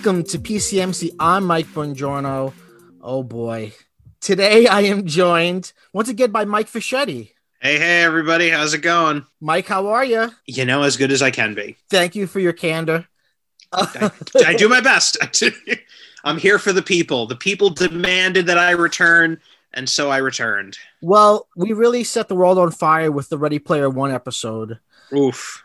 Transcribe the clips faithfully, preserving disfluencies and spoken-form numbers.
Welcome to P C M C. I'm Mike Bongiorno. Oh boy. Today I am joined once again by Mike Fischetti. Hey, hey, everybody. How's it going? Mike, how are you? You know, as good as I can be. Thank you for your candor. I, I do my best. I'm here for the people. The people demanded that I return, and so I returned. Well, we really set the world on fire with the Ready Player One episode. Oof.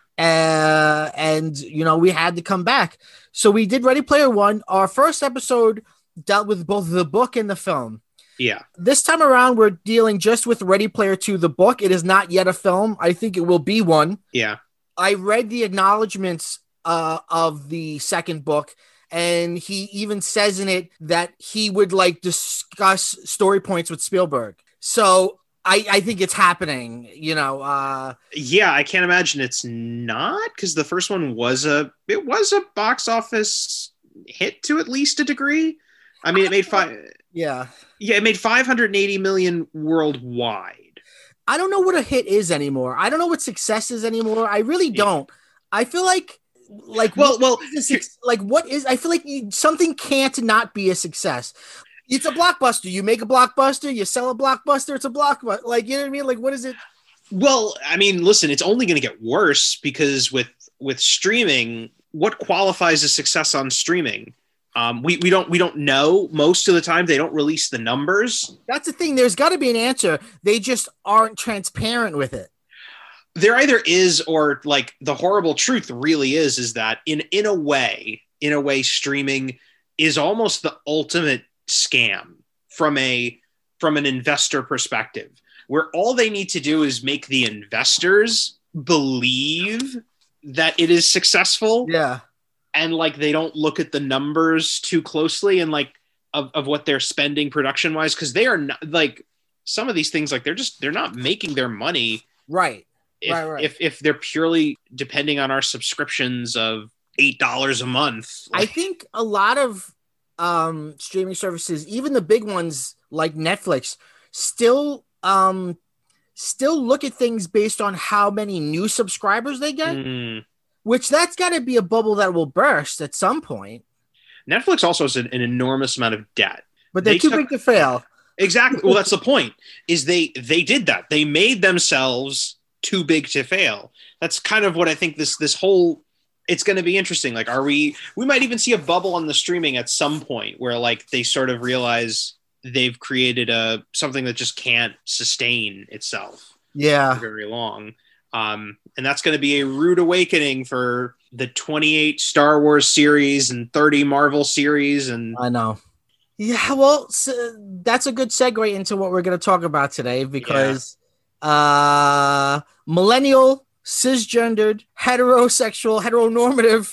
Uh, and, you know, we had to come back. So we did Ready Player One. Our first episode dealt with both the book and the film. Yeah. This time around, we're dealing just with Ready Player Two, the book. It is not yet a film. I think it will be one. Yeah. I read the acknowledgments uh, of the second book, and he even says in it that he would like discuss story points with Spielberg. So I, I think it's happening, you know. Uh, yeah, I can't imagine it's not, because the first one was a it was a box office hit to at least a degree. I mean, it made five. Yeah, yeah, it made five hundred eighty million worldwide. I don't know what a hit is anymore. I don't know what success is anymore. I really don't. I feel like, like, well, well, like, what is? I feel like you, something can't not be a success. It's a blockbuster. You make a blockbuster, you sell a blockbuster, it's a blockbuster. Like, you know what I mean? Like, what is it? Well, I mean, listen, it's only going to get worse because with with streaming, what qualifies as success on streaming? Um, we, we don't we don't know. Most of the time, they don't release the numbers. That's the thing. There's got to be an answer. They just aren't transparent with it. There either is, or like the horrible truth really is, is that in in a way, in a way, streaming is almost the ultimate scam from a from an investor perspective, where all they need to do is make the investors believe that it is successful. Yeah. And like they don't look at the numbers too closely and like of, of what they're spending production wise, because they are not like some of these things, like they're just they're not making their money right. If, right, right. if if they're purely depending on our subscriptions of eight dollars a month. I think a lot of um streaming services, even the big ones like Netflix, still um still look at things based on how many new subscribers they get, mm. which that's got to be a bubble that will burst at some point. Netflix also has an, an enormous amount of debt, but they're they too took, big to fail. Exactly. Well, that's the point. Is they they did that. They made themselves too big to fail. That's kind of what I think this this whole. It's going to be interesting. Like, are we, we might even see a bubble on the streaming at some point where like they sort of realize they've created a, something that just can't sustain itself. Yeah. For very long. Um, and that's going to be a rude awakening for the twenty-eight Star Wars series and thirty Marvel series. And I know. Yeah. Well, so that's a good segue into what we're going to talk about today, because yeah. uh, millennial, cisgendered, heterosexual, heteronormative,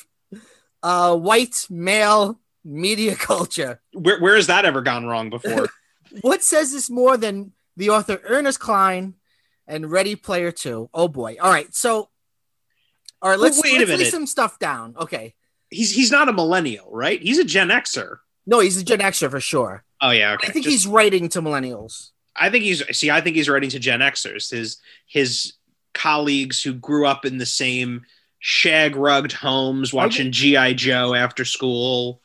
uh, white male media culture. Where where has that ever gone wrong before? What says this more than the author Ernest Cline and Ready Player Two? Oh boy! All right, so all right, let's, well, wait let's a minute. lay some stuff down. Okay, he's he's not a millennial, right? He's a Gen Xer. No, he's a Gen Xer for sure. Oh yeah, okay. I think Just, he's writing to millennials. I think he's see. I think he's writing to Gen Xers. His his. colleagues who grew up in the same shag-rugged homes watching G I Joe after school.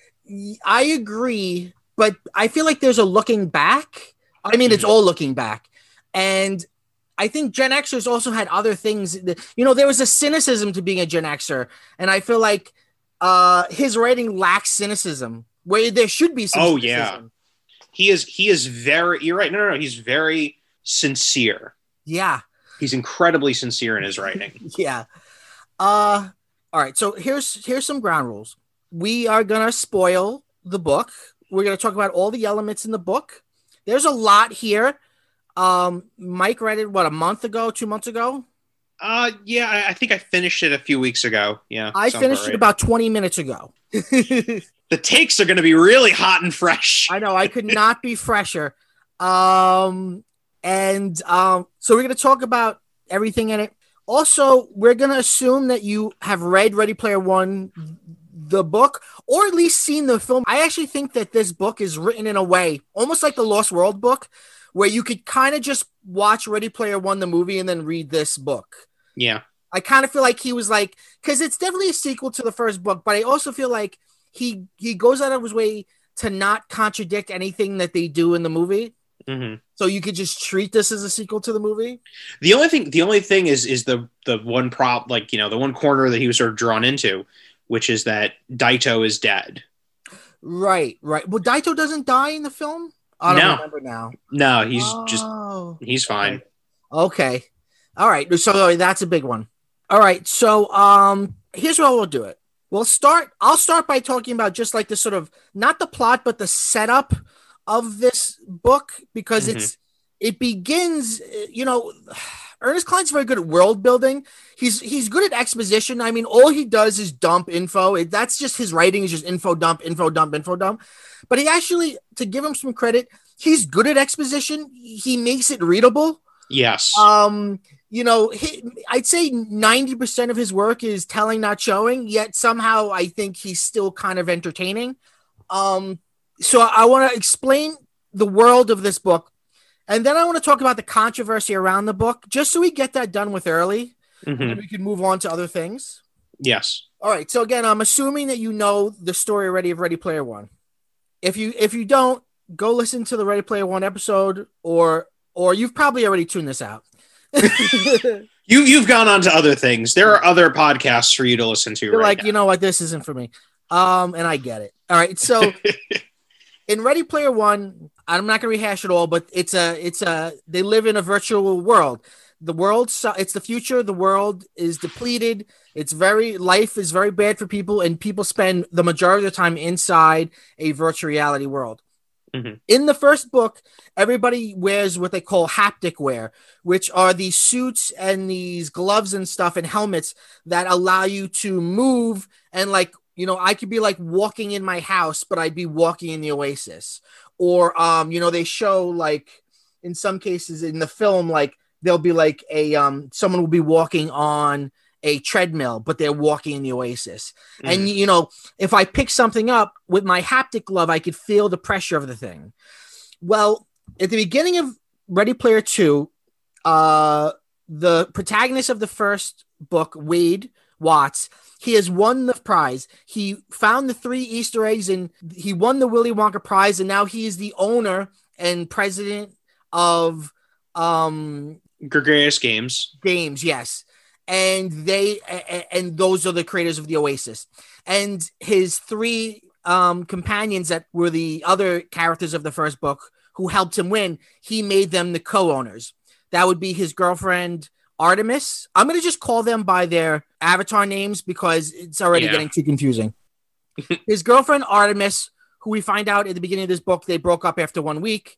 I agree, but I feel like there's a looking back. I mean, it's all looking back. And I think Gen Xers also had other things. You know, there was a cynicism to being a Gen Xer, and I feel like uh, his writing lacks cynicism, where there should be some Oh, cynicism. yeah. He is, he is very, you're right. No, no, no. He's very sincere. Yeah. He's incredibly sincere in his writing. Yeah. Uh, all right. So here's here's some ground rules. We are gonna spoil the book. We're gonna talk about all the elements in the book. There's a lot here. Um, Mike read it what a month ago, two months ago. Uh, yeah, I, I think I finished it a few weeks ago. Yeah, I finished about right. it about twenty minutes ago. The takes are gonna be really hot and fresh. I know. I could not be fresher. Um. And um, so we're going to talk about everything in it. Also, we're going to assume that you have read Ready Player One, the book, or at least seen the film. I actually think that this book is written in a way, almost like the Lost World book, where you could kind of just watch Ready Player One, the movie, and then read this book. Yeah. I kind of feel like he was like, because it's definitely a sequel to the first book, but I also feel like he he goes out of his way to not contradict anything that they do in the movie. Mm-hmm. So you could just treat this as a sequel to the movie. The only thing, the only thing is, is the the one prop, like, you know, the one corner that he was sort of drawn into, which is that Daito is dead. Right, right. Well, Daito doesn't die in the film. I don't No. remember now. No, he's oh, just he's fine. Okay. okay, all right. So that's a big one. All right. So um, here's what we'll do it. We'll start. I'll start by talking about just like the sort of not the plot, but the setup of this book, because mm-hmm. it's it begins. You know, Ernest Cline's very good at world building. He's he's good at exposition. I mean, all he does is dump info. It, that's just his writing is just info dump, info dump, info dump. But he actually, to give him some credit, he's good at exposition. He makes it readable. Yes. Um. You know, he, I'd say ninety percent of his work is telling, not showing, yet somehow I think he's still kind of entertaining. Um, so I want to explain the world of this book, and then I want to talk about the controversy around the book, just so we get that done with early, mm-hmm. and we can move on to other things. Yes. All right. So again, I'm assuming that you know the story already of Ready Player One. If you if you don't, go listen to the Ready Player One episode, or or you've probably already tuned this out. you you've gone on to other things. There are other podcasts for you to listen to. You're right like, now. You know what, this isn't for me. Um, and I get it. All right, so in Ready Player One, I'm not going to rehash it all, but it's a it's a they live in a virtual world. The world, it's the future. The world is depleted. It's very life is very bad for people, and people spend the majority of the time inside a virtual reality world. Mm-hmm. In the first book, everybody wears what they call haptic wear, which are these suits and these gloves and stuff and helmets that allow you to move. And like, you know, I could be like walking in my house, but I'd be walking in the Oasis. Or, um, you know, they show like in some cases in the film, like there'll be like a um, someone will be walking on a treadmill, but they're walking in the Oasis. Mm. And, you know, if I pick something up with my haptic glove, I could feel the pressure of the thing. Well, at the beginning of Ready Player Two, uh, the protagonist of the first book, Wade Watts, he has won the prize. He found the three Easter eggs and he won the Willy Wonka prize. And now he is the owner and president of um, Gregarious Games. Games, yes. And they and those are the creators of the Oasis, and his three um, companions that were the other characters of the first book who helped him win. He made them the co-owners. That would be his girlfriend Artemis. I'm going to just call them by their avatar names because it's already yeah. getting too confusing. His girlfriend Artemis, who we find out at the beginning of this book, they broke up after one week.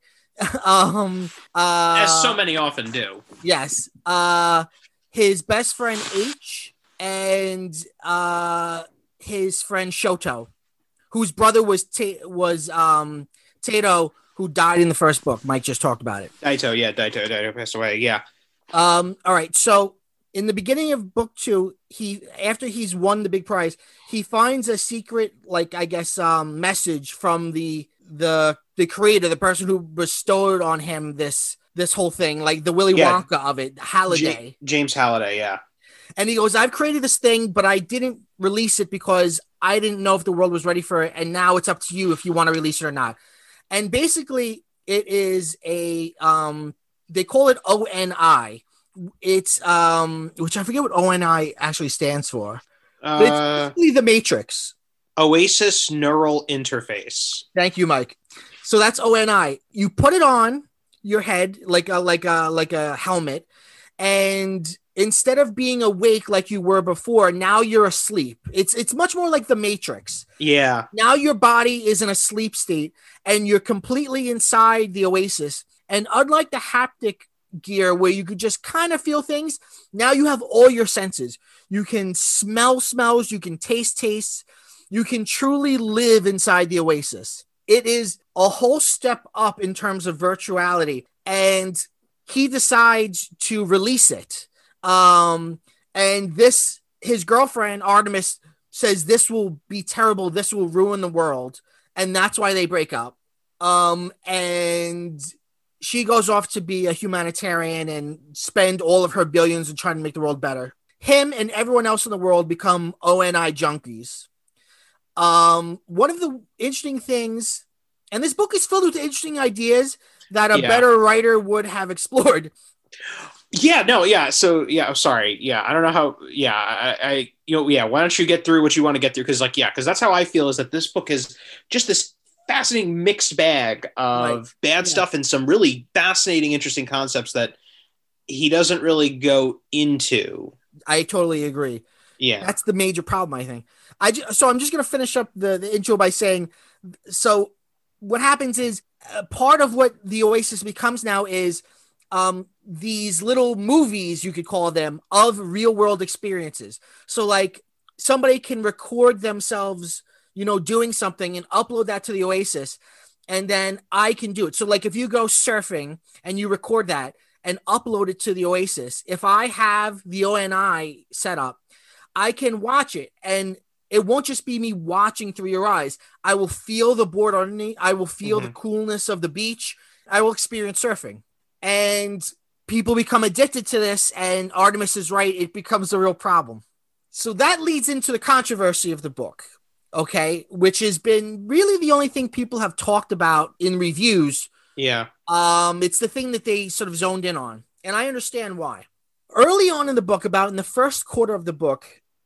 um, uh, As so many often do. Yes. Uh, his best friend H and uh, his friend Shoto, whose brother was Ta- was um, Tato, who died in the first book. Mike just talked about it. Daito, yeah, Daito, Daito passed away, yeah. Um, all right, so in the beginning of book two, he after he's won the big prize, he finds a secret, like I guess, um, message from the the the creator, the person who bestowed on him this. This whole thing, like the Willy yeah. Wonka of it, Halliday. J- James Halliday, yeah. And he goes, I've created this thing, but I didn't release it because I didn't know if the world was ready for it. And now it's up to you if you want to release it or not. And basically, it is a, um, they call it O N I. It's, um, which I forget what O N I actually stands for. Uh, but it's basically the Matrix. Oasis Neural Interface. Thank you, Mike. So that's O N I. You put it on your head like a like a like a helmet, and instead of being awake like you were before, now you're asleep. It's it's much more like the Matrix. Yeah. Now your body is in a sleep state and you're completely inside the Oasis. And unlike the haptic gear where you could just kind of feel things, now you have all your senses. You can smell smells, you can taste tastes, you can truly live inside the Oasis. It is a whole step up in terms of virtuality, and he decides to release it. Um, and this, his girlfriend, Artemis, says this will be terrible. This will ruin the world. And that's why they break up. Um, and she goes off to be a humanitarian and spend all of her billions in trying to make the world better. Him and everyone else in the world become O N I junkies. Um, one of the interesting things, and this book is filled with interesting ideas that a Yeah. better writer would have explored. Yeah, no, yeah. So, yeah, I'm sorry. Yeah, I don't know how. Yeah, I, I, you know, yeah. Why don't you get through what you want to get through? Because, like, yeah, because that's how I feel. Is that this book is just this fascinating mixed bag of Right. bad Yeah. stuff and some really fascinating, interesting concepts that he doesn't really go into. I totally agree. Yeah, That's the major problem, I think. I ju- so I'm just going to finish up the, the intro by saying, so what happens is uh, part of what the Oasis becomes now is um, these little movies, you could call them, of real world experiences. So like somebody can record themselves, you know, doing something and upload that to the Oasis, and then I can do it. So like if you go surfing and you record that and upload it to the Oasis, if I have the O N I set up, I can watch it, and it won't just be me watching through your eyes. I will feel the board underneath. I will feel Mhm. the coolness of the beach. I will experience surfing. And people become addicted to this, and Artemis is right. It becomes a real problem. So that leads into the controversy of the book, okay, which has been really the only thing people have talked about in reviews. yeah, Um, it's the thing that they sort of zoned in on, and I understand why. Early on in the book, about in the first quarter of the book,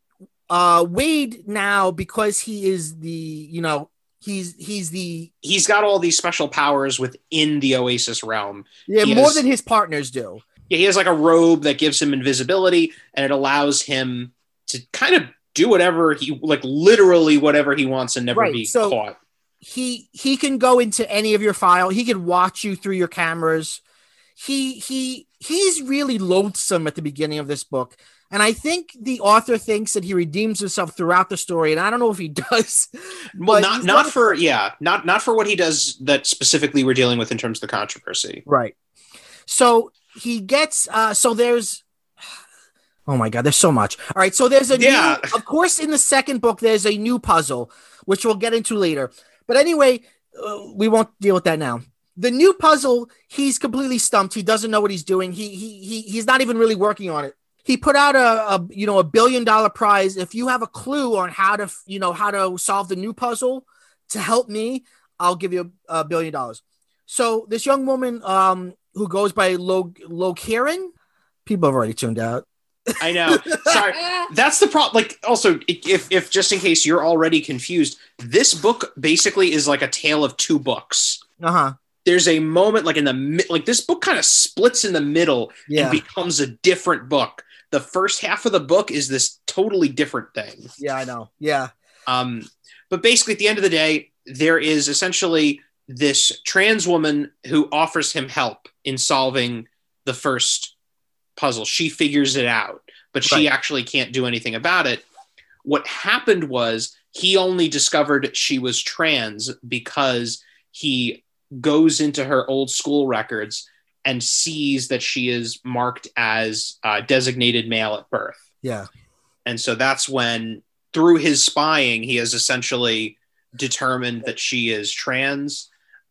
uh, Wade now, because he is the, you know, he's he's the he's got all these special powers within the Oasis realm. yeah He more has- than his partners do. Yeah, he has like a robe that gives him invisibility, and it allows him to kind of do whatever he like, literally whatever he wants, and never Right, be so- caught. He he can go into any of your file. He can watch you through your cameras. He he he's really loathsome at the beginning of this book. And I think the author thinks that he redeems himself throughout the story, and I don't know if he does. Well, but not he's not for yeah, not not for what he does that specifically we're dealing with in terms of the controversy. right. So he gets uh so there's oh my god, there's so much. All right, so there's a Yeah. new, of course, in the second book there's a new puzzle, which we'll get into later. But anyway, uh, we won't deal with that now. The new puzzle, he's completely stumped. He doesn't know what he's doing. He he, he he's not even really working on it. He put out a, a you know a billion dollar prize. If you have a clue on how to you know how to solve the new puzzle to help me, I'll give you a, a billion dollars. So this young woman um, who goes by Lo Lo Kieran, people have already tuned out. I know. Sorry. That's the problem. Like, also, if if just in case you're already confused, this book basically is like a tale of two books. Uh huh. There's a moment like in the mi- like this book kind of splits in the middle Yeah. and becomes a different book. The first half of the book is this totally different thing. Yeah, I know. Yeah. Um, but basically, at the end of the day, there is essentially this trans woman who offers him help in solving the first puzzle. She figures it out, but she Right. actually can't do anything about it. What happened was he only discovered she was trans because he goes into her old school records and sees that she is marked as uh, designated male at birth. Yeah. And so that's when, through his spying, he has essentially determined that she is trans.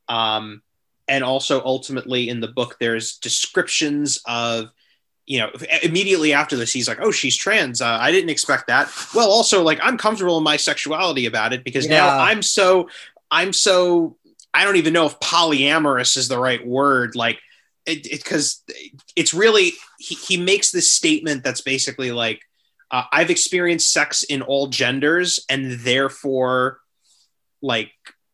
Um, and also, ultimately, in the book, there's descriptions of, you know, immediately after this, he's like, oh, she's trans. Uh, I didn't expect that. Well, also, like, I'm comfortable in my sexuality about it because now Yeah. I'm so, I'm so, I don't even know if polyamorous is the right word. Like, it, because it, it's really, he, he makes this statement that's basically like, uh, I've experienced sex in all genders, and therefore, like,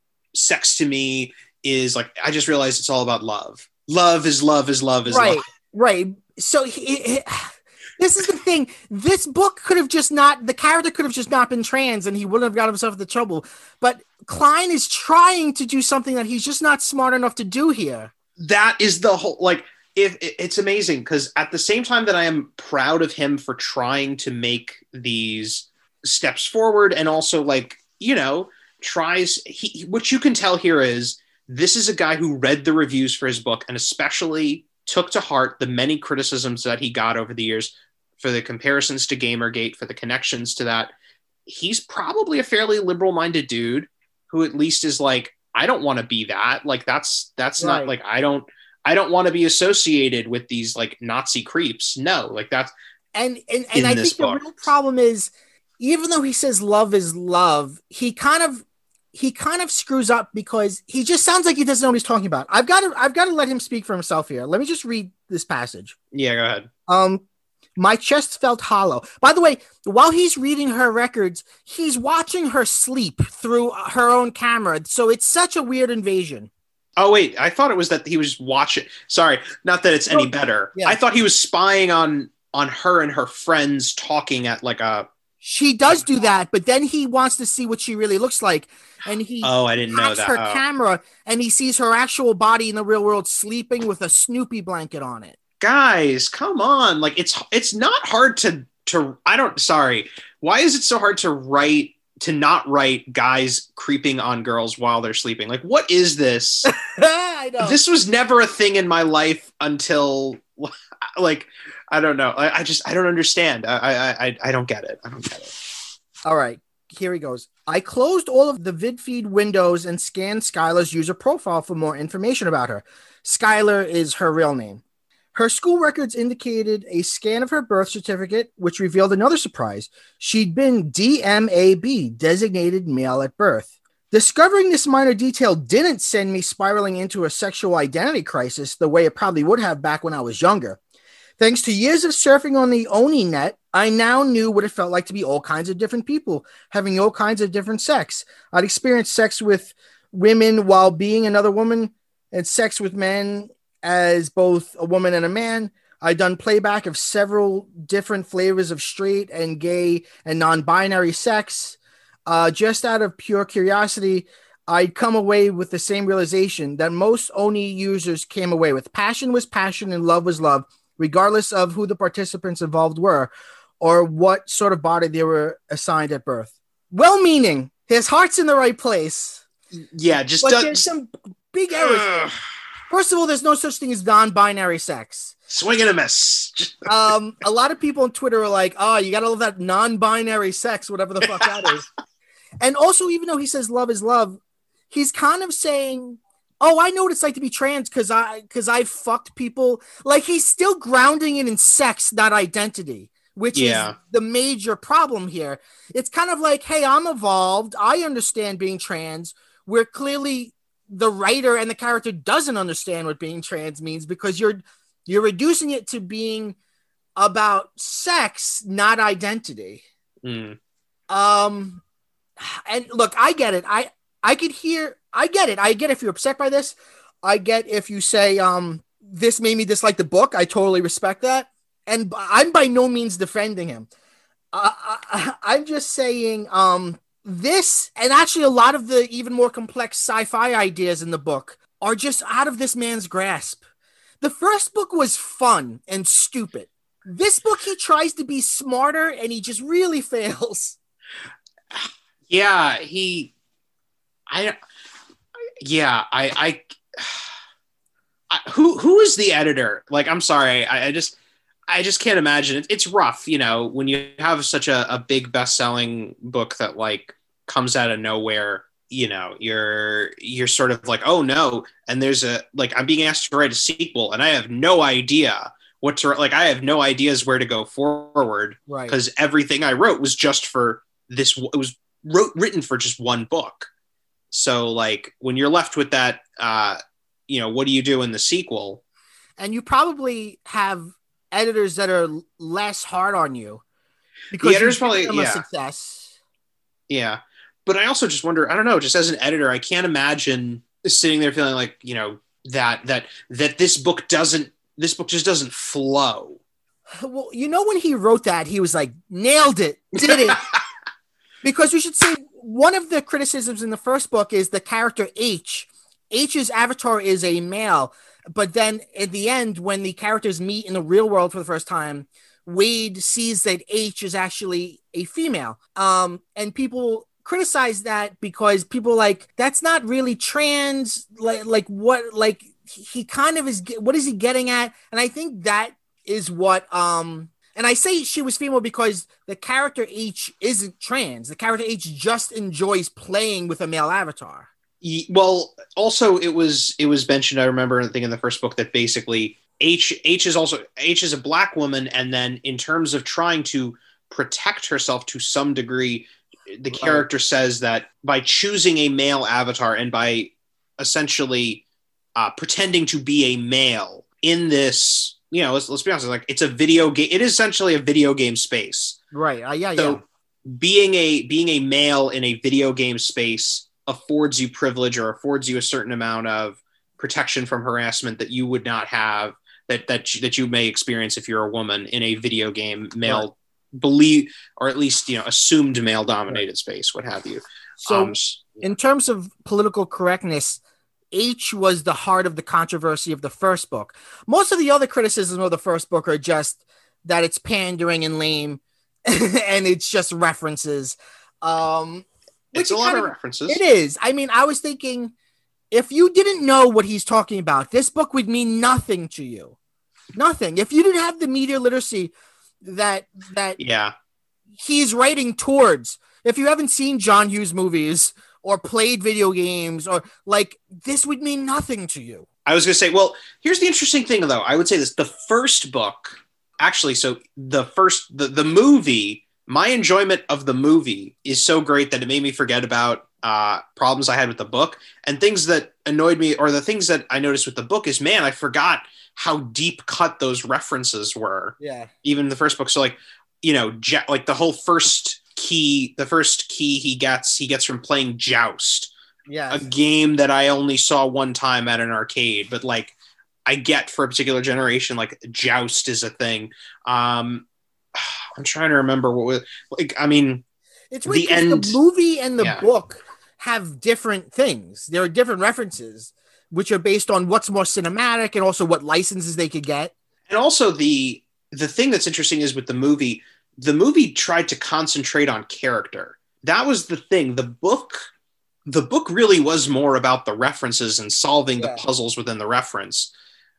sex to me is like, I just realized it's all about love. Love is love is love is Right. love. Right. So he, he- this is the thing. This book could have just not, the character could have just not been trans and he wouldn't have got himself into trouble. But Klein is trying to do something that he's just not smart enough to do here. That is the whole, like, if it, it's amazing because at the same time that I am proud of him for trying to make these steps forward and also, like, you know, tries, he, what you can tell here is this is a guy who read the reviews for his book and especially took to heart the many criticisms that he got over the years for the comparisons to Gamergate, for the connections to that. He's probably a fairly liberal-minded dude who at least is like, I don't want to be that. Like, that's, that's Right. not like, I don't, I don't want to be associated with these like Nazi creeps. No, like that's, And and, In and I this think the book. real problem is even though he says love is love, he kind of he kind of screws up because he just sounds like he doesn't know what he's talking about. I've got to I've got to let him speak for himself here. Let me just read this passage. Yeah, go ahead. Um, my chest felt hollow. By the way, while he's reading her records, he's watching her sleep through her own camera. So it's such a weird invasion. Oh, wait. I thought it was that he was watching. Sorry. Not that it's any better. Yeah. I thought he was spying on on her and her friends talking at like a... She does do that, but then he wants to see what she really looks like. And he oh, I didn't know that. her oh. camera and he sees her actual body in the real world sleeping with a Snoopy blanket on it. Guys, come on. Like it's it's not hard to to I don't sorry. Why is it so hard to write to not write guys creeping on girls while they're sleeping? Like, what is this? I know. This was never a thing in my life until like I don't know. I, I just I don't understand. I, I I I don't get it. I don't get it. All right, here he goes. I closed all of the VidFeed windows and scanned Skylar's user profile for more information about her. Skylar is her real name. Her school records indicated a scan of her birth certificate, which revealed another surprise. She'd been D M A B, designated male at birth. Discovering this minor detail didn't send me spiraling into a sexual identity crisis the way it probably would have back when I was younger. Thanks to years of surfing on the Oni net, I now knew what it felt like to be all kinds of different people, having all kinds of different sex. I'd experienced sex with women while being another woman, and sex with men as both a woman and a man. I'd done playback of several different flavors of straight and gay and non-binary sex. Uh, just out of pure curiosity, I'd come away with the same realization that most Oni users came away with. Passion was passion and love was love, regardless of who the participants involved were or what sort of body they were assigned at birth. Well-meaning, his heart's in the right place. Yeah, just but does- there's some big errors. First of all, there's no such thing as non-binary sex. Swing and a miss. um, a lot of people on Twitter are like, oh, you got to love that non-binary sex, whatever the fuck that is. And also, even though he says love is love, he's kind of saying, oh, I know what it's like to be trans because I because I fucked people. Like, he's still grounding it in sex, not identity, which yeah. is the major problem here. It's kind of like, hey, I'm evolved. I understand being trans. We're clearly... the writer and the character doesn't understand what being trans means because you're you're reducing it to being about sex, not identity. Mm. Um, and look, I get it. I I could hear. I get it. I get if you're upset by this. I get if you say um this made me dislike the book. I totally respect that, and I'm by no means defending him. Uh, I, I'm just saying um. This, and actually a lot of the even more complex sci-fi ideas in the book are just out of this man's grasp. The first book was fun and stupid. This book, he tries to be smarter and he just really fails. Yeah, he, I, yeah, I, I, I who, who is the editor? Like, I'm sorry. I, I just, I just can't imagine it. It's rough, you know, when you have such a, a big best-selling book that like comes out of nowhere, you know, you're, you're sort of like, oh no. And there's a, like, I'm being asked to write a sequel and I have no idea what to, like, I have no ideas where to go forward. Right. Because everything I wrote was just for this, it was wrote, written for just one book. So like when you're left with that, uh, you know, what do you do in the sequel? And you probably have editors that are less hard on you because the editor's probably yeah. a success. Yeah. But I also just wonder, I don't know, just as an editor, I can't imagine sitting there feeling like, you know, that, that, that this book doesn't, this book just doesn't flow. Well, you know, when he wrote that, he was like, nailed it, did it. Because we should say one of the criticisms in the first book is the character H. H's avatar is a male. But then at the end, when the characters meet in the real world for the first time, Wade sees that H is actually a female. Um, and people criticize that because people are like, that's not really trans. Like, like what, like he kind of is, what is he getting at? And I think that is what, um, and I say she was female because the character H isn't trans. The character H just enjoys playing with a male avatar. Well, also it was it was mentioned, I remember, I think in the first book, that basically H H is also H is a black woman, and then in terms of trying to protect herself to some degree. The Right. character says that by choosing a male avatar and by essentially uh, pretending to be a male in this, you know, let's, let's be honest, like it's a video game. It is essentially a video game space. Right. Uh, yeah. So yeah. being a being a male in a video game space affords you privilege or affords you a certain amount of protection from harassment that you would not have that that that you may experience if you're a woman in a video game male Right. believe or at least you know assumed male dominated right. space, what have you. So um, in terms of political correctness, H was the heart of the controversy of the first book. Most of the other criticisms of the first book are just that it's pandering and lame and it's just references. Um, it's a lot of, of references. It is. I mean, I was thinking if you didn't know what he's talking about, this book would mean nothing to you. Nothing. If you didn't have the media literacy that that yeah he's writing towards, if you haven't seen John Hughes movies or played video games or like, this would mean nothing to you. I was going to say, well, here's the interesting thing though. I would say this, the first book actually, so the first, the, the movie, my enjoyment of the movie is so great that it made me forget about uh, problems I had with the book, and things that annoyed me or the things that I noticed with the book is, man, I forgot how deep cut those references were. Yeah. Even the first book. So like, you know, ja- like the whole first key, the first key he gets, he gets from playing Joust. Yeah. A game that I only saw one time at an arcade, but like I get for a particular generation, like Joust is a thing. Um, I'm trying to remember what was like, I mean, it's weird, the end, the movie and the yeah. book have different things. There are different references, which are based on what's more cinematic and also what licenses they could get. And also the, the thing that's interesting is with the movie, the movie tried to concentrate on character. That was the thing. The book, the book really was more about the references and solving yeah. the puzzles within the reference.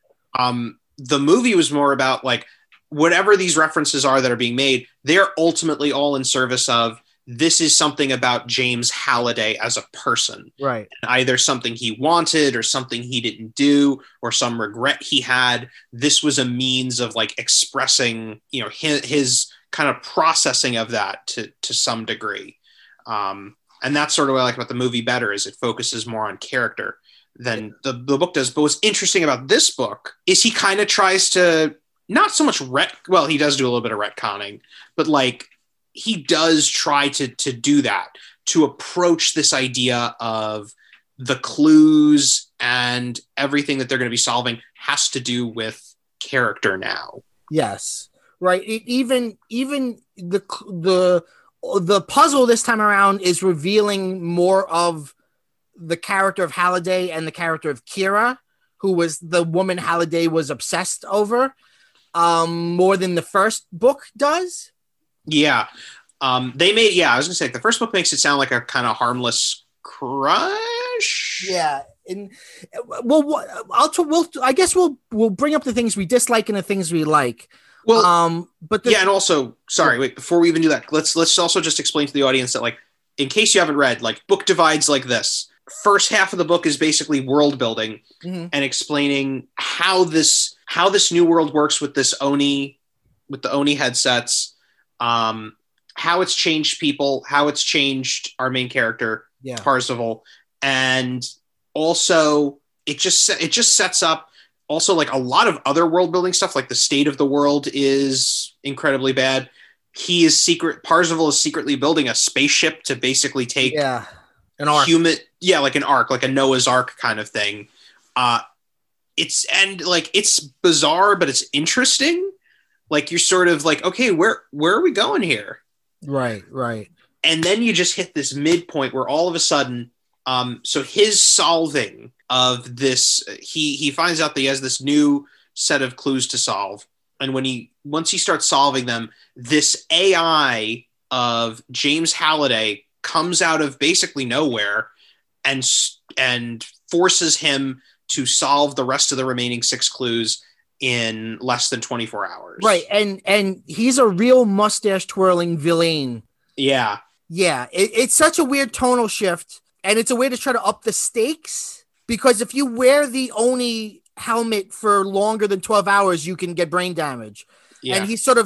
Um, the movie was more about like whatever these references are that are being made, they're ultimately all in service of this is something about James Halliday as a person. Right. And either something he wanted or something he didn't do or some regret he had. This was a means of like expressing, you know, his, his kind of processing of that to, to some degree. Um, and that's sort of what I like about the movie better is it focuses more on character than the, the book does. But what's interesting about this book is he kind of tries to not so much ret, well, he does do a little bit of retconning, but like he does try to, to do that, to approach this idea of the clues and everything that they're going to be solving has to do with character now. Yes. Right. It, even, even the, the, the puzzle this time around is revealing more of the character of Halliday and the character of Kira, who was the woman Halliday was obsessed over, um, more than the first book does. Yeah. Um, they made, yeah, I was gonna say the first book makes it sound like a kind of harmless crush. Yeah. And well, I'll, we'll, I guess we'll, we'll bring up the things we dislike and the things we like. Well, um, but the, yeah. And also, sorry, wait, before we even do that, let's, let's also just explain to the audience that like, in case you haven't read, like book divides like this. First half of the book is basically world building mm-hmm. and explaining how this, how this new world works with this Oni, with the Oni headsets, um, how it's changed people, how it's changed our main character, yeah. Parzival. And also it just, it just sets up also like a lot of other world building stuff. Like the state of the world is incredibly bad. He is secret. Parzival is secretly building a spaceship to basically take yeah. an ark. Human, yeah, like an ark, like a Noah's Ark kind of thing. Uh, it's and like it's bizarre, but it's interesting. Like you're sort of like, okay, where where are we going here? Right, right. And then you just hit this midpoint where all of a sudden, um, so his solving of this, he he finds out that he has this new set of clues to solve, and when he once he starts solving them, this A I of James Halliday comes out of basically nowhere and and forces him to solve the rest of the remaining six clues in less than twenty-four hours. Right. And and he's a real mustache twirling villain. Yeah. Yeah. It, it's such a weird tonal shift. And it's a way to try to up the stakes, because if you wear the Oni helmet for longer than twelve hours, you can get brain damage. Yeah. And he's sort of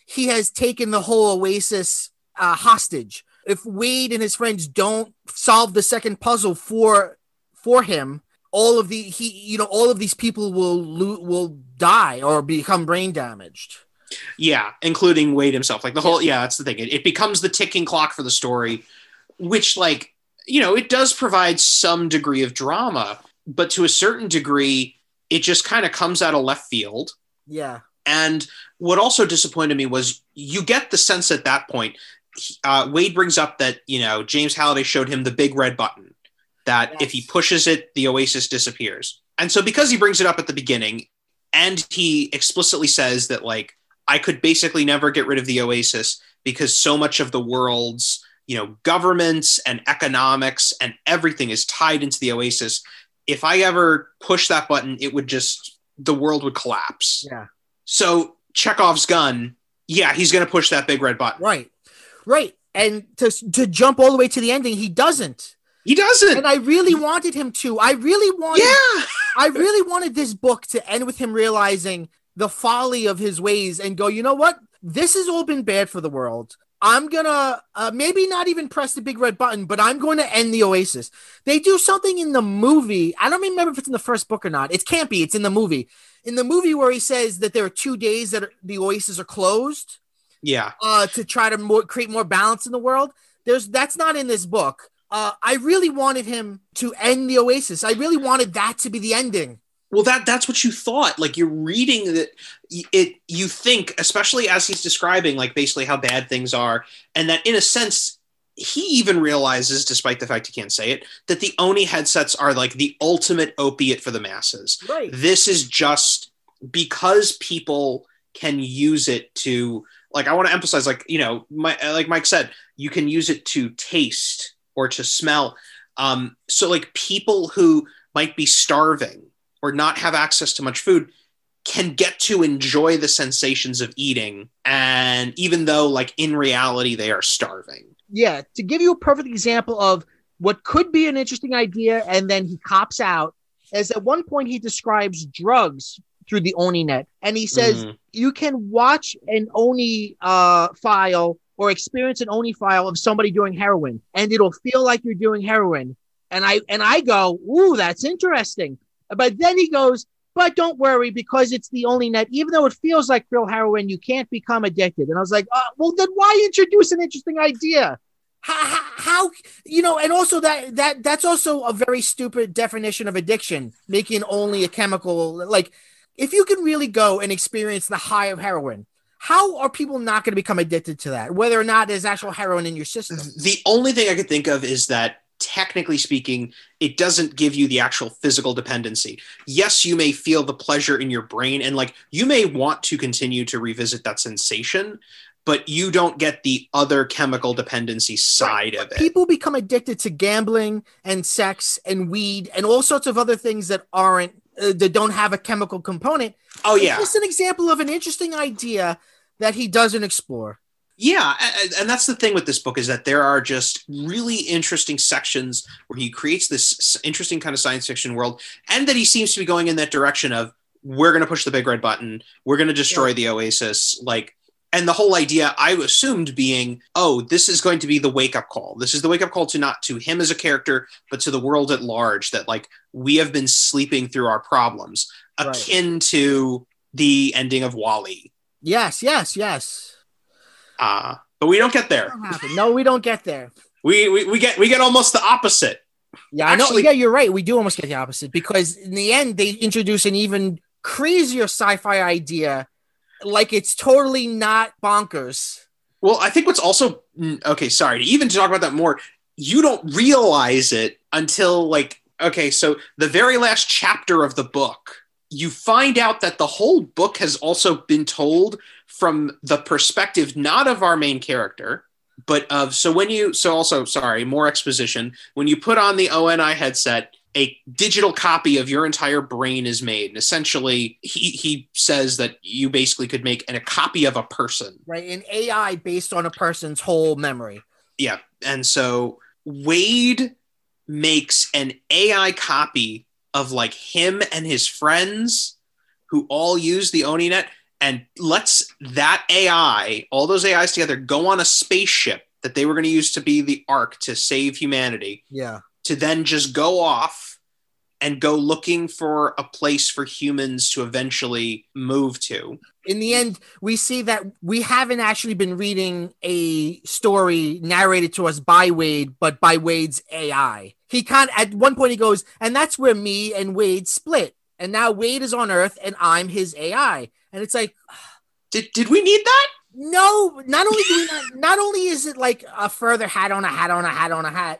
he has taken the whole Oasis uh, hostage. If Wade and his friends don't solve the second puzzle for for him, all of the he you know all of these people will lo- will die or become brain damaged. Yeah, including Wade himself. Like the whole yeah, that's the thing. It, it becomes the ticking clock for the story, which like you know it does provide some degree of drama, but to a certain degree, it just kind of comes out of left field. Yeah. And what also disappointed me was you get the sense at that point, uh, Wade brings up that, you know, James Halliday showed him the big red button, that yes. if he pushes it, the Oasis disappears. And so because he brings it up at the beginning and he explicitly says that, like, I could basically never get rid of the Oasis because so much of the world's, you know, governments and economics and everything is tied into the Oasis. If I ever push that button, it would just, the world would collapse. Yeah. So Chekhov's gun, yeah, he's going to push that big red button. Right. Right. And to, to jump all the way to the ending, he doesn't. He doesn't. And I really wanted him to. I really wanted Yeah. I really wanted this book to end with him realizing the folly of his ways and go, you know what? This has all been bad for the world. I'm going to uh, maybe not even press the big red button, but I'm going to end the Oasis. They do something in the movie. I don't remember if it's in the first book or not. It can't be. It's in the movie. In the movie where he says that there are two days that are, the Oasis are closed. Yeah. Uh, to try to more, create more balance in the world. There's That's not in this book. Uh, I really wanted him to end the Oasis. I really wanted that to be the ending. Well, that that's what you thought. Like you're reading that it, you think, especially as he's describing, like basically how bad things are, and that in a sense, he even realizes, despite the fact he can't say it, that the Oni headsets are like the ultimate opiate for the masses. Right. This is just because people can use it to, like, I want to emphasize, like, you know, my, like Mike said, you can use it to taste or to smell. Um, so like people who might be starving or not have access to much food can get to enjoy the sensations of eating. And even though like in reality, they are starving. Yeah. To give you a perfect example of what could be an interesting idea, and then he cops out, is at one point he describes drugs through the Oni net. And he says, mm-hmm. you can watch an Oni uh, file or experience an Oni file of somebody doing heroin, and it'll feel like you're doing heroin. And I, and I go, ooh, that's interesting. But then he goes, but don't worry, because it's the Oni net. Even though it feels like real heroin, you can't become addicted. And I was like, oh, well, then why introduce an interesting idea? How, how, how, you know, and also that that that's also a very stupid definition of addiction, making only a chemical. Like, if you can really go and experience the high of heroin, how are people not going to become addicted to that, whether or not there's actual heroin in your system? The only thing I could think of is that, technically speaking, it doesn't give you the actual physical dependency. Yes, you may feel the pleasure in your brain, and like you may want to continue to revisit that sensation, but you don't get the other chemical dependency side right. of it. People become addicted to gambling and sex and weed and all sorts of other things that aren't, uh, that don't have a chemical component. Oh, yeah. It's just an example of an interesting idea that he doesn't explore. Yeah, and that's the thing with this book, is that there are just really interesting sections where he creates this interesting kind of science fiction world, and that he seems to be going in that direction of, we're going to push the big red button, we're going to destroy yeah. the Oasis, like, and the whole idea I assumed being, oh, this is going to be the wake-up call. This is the wake-up call to not to him as a character, but to the world at large, that like we have been sleeping through our problems, right. akin to the ending of WALL-E. Yes, yes, yes. Uh, but we don't get there. No, we don't get there. we, we we get we get almost the opposite. Yeah, Actually, I know. Yeah, you're right. We do almost get the opposite, because in the end, they introduce an even crazier sci-fi idea, like it's totally not bonkers. Well, I think what's also okay. Sorry, to even talk about that more, you don't realize it until like okay. So the very last chapter of the book, you find out that the whole book has also been told from the perspective not of our main character, but of, so when you, so also, sorry, more exposition. When you put on the O N I headset, a digital copy of your entire brain is made. And essentially, he, he says that you basically could make an, a copy of a person. Right, an A I based on a person's whole memory. Yeah, and so Wade makes an A I copy of like him and his friends who all use the Oni net. and lets that A I, all those A Is together, go on a spaceship that they were going to use to be the Ark to save humanity. Yeah. To then just go off and go looking for a place for humans to eventually move to. In the end, we see that we haven't actually been reading a story narrated to us by Wade, but by Wade's A I. He can't, at one point he goes, and that's where me and Wade split. And now Wade is on Earth and I'm his A I. And it's like, did, did we need that? No, not only do we not, not only is it like a further hat on a hat on a hat on a hat.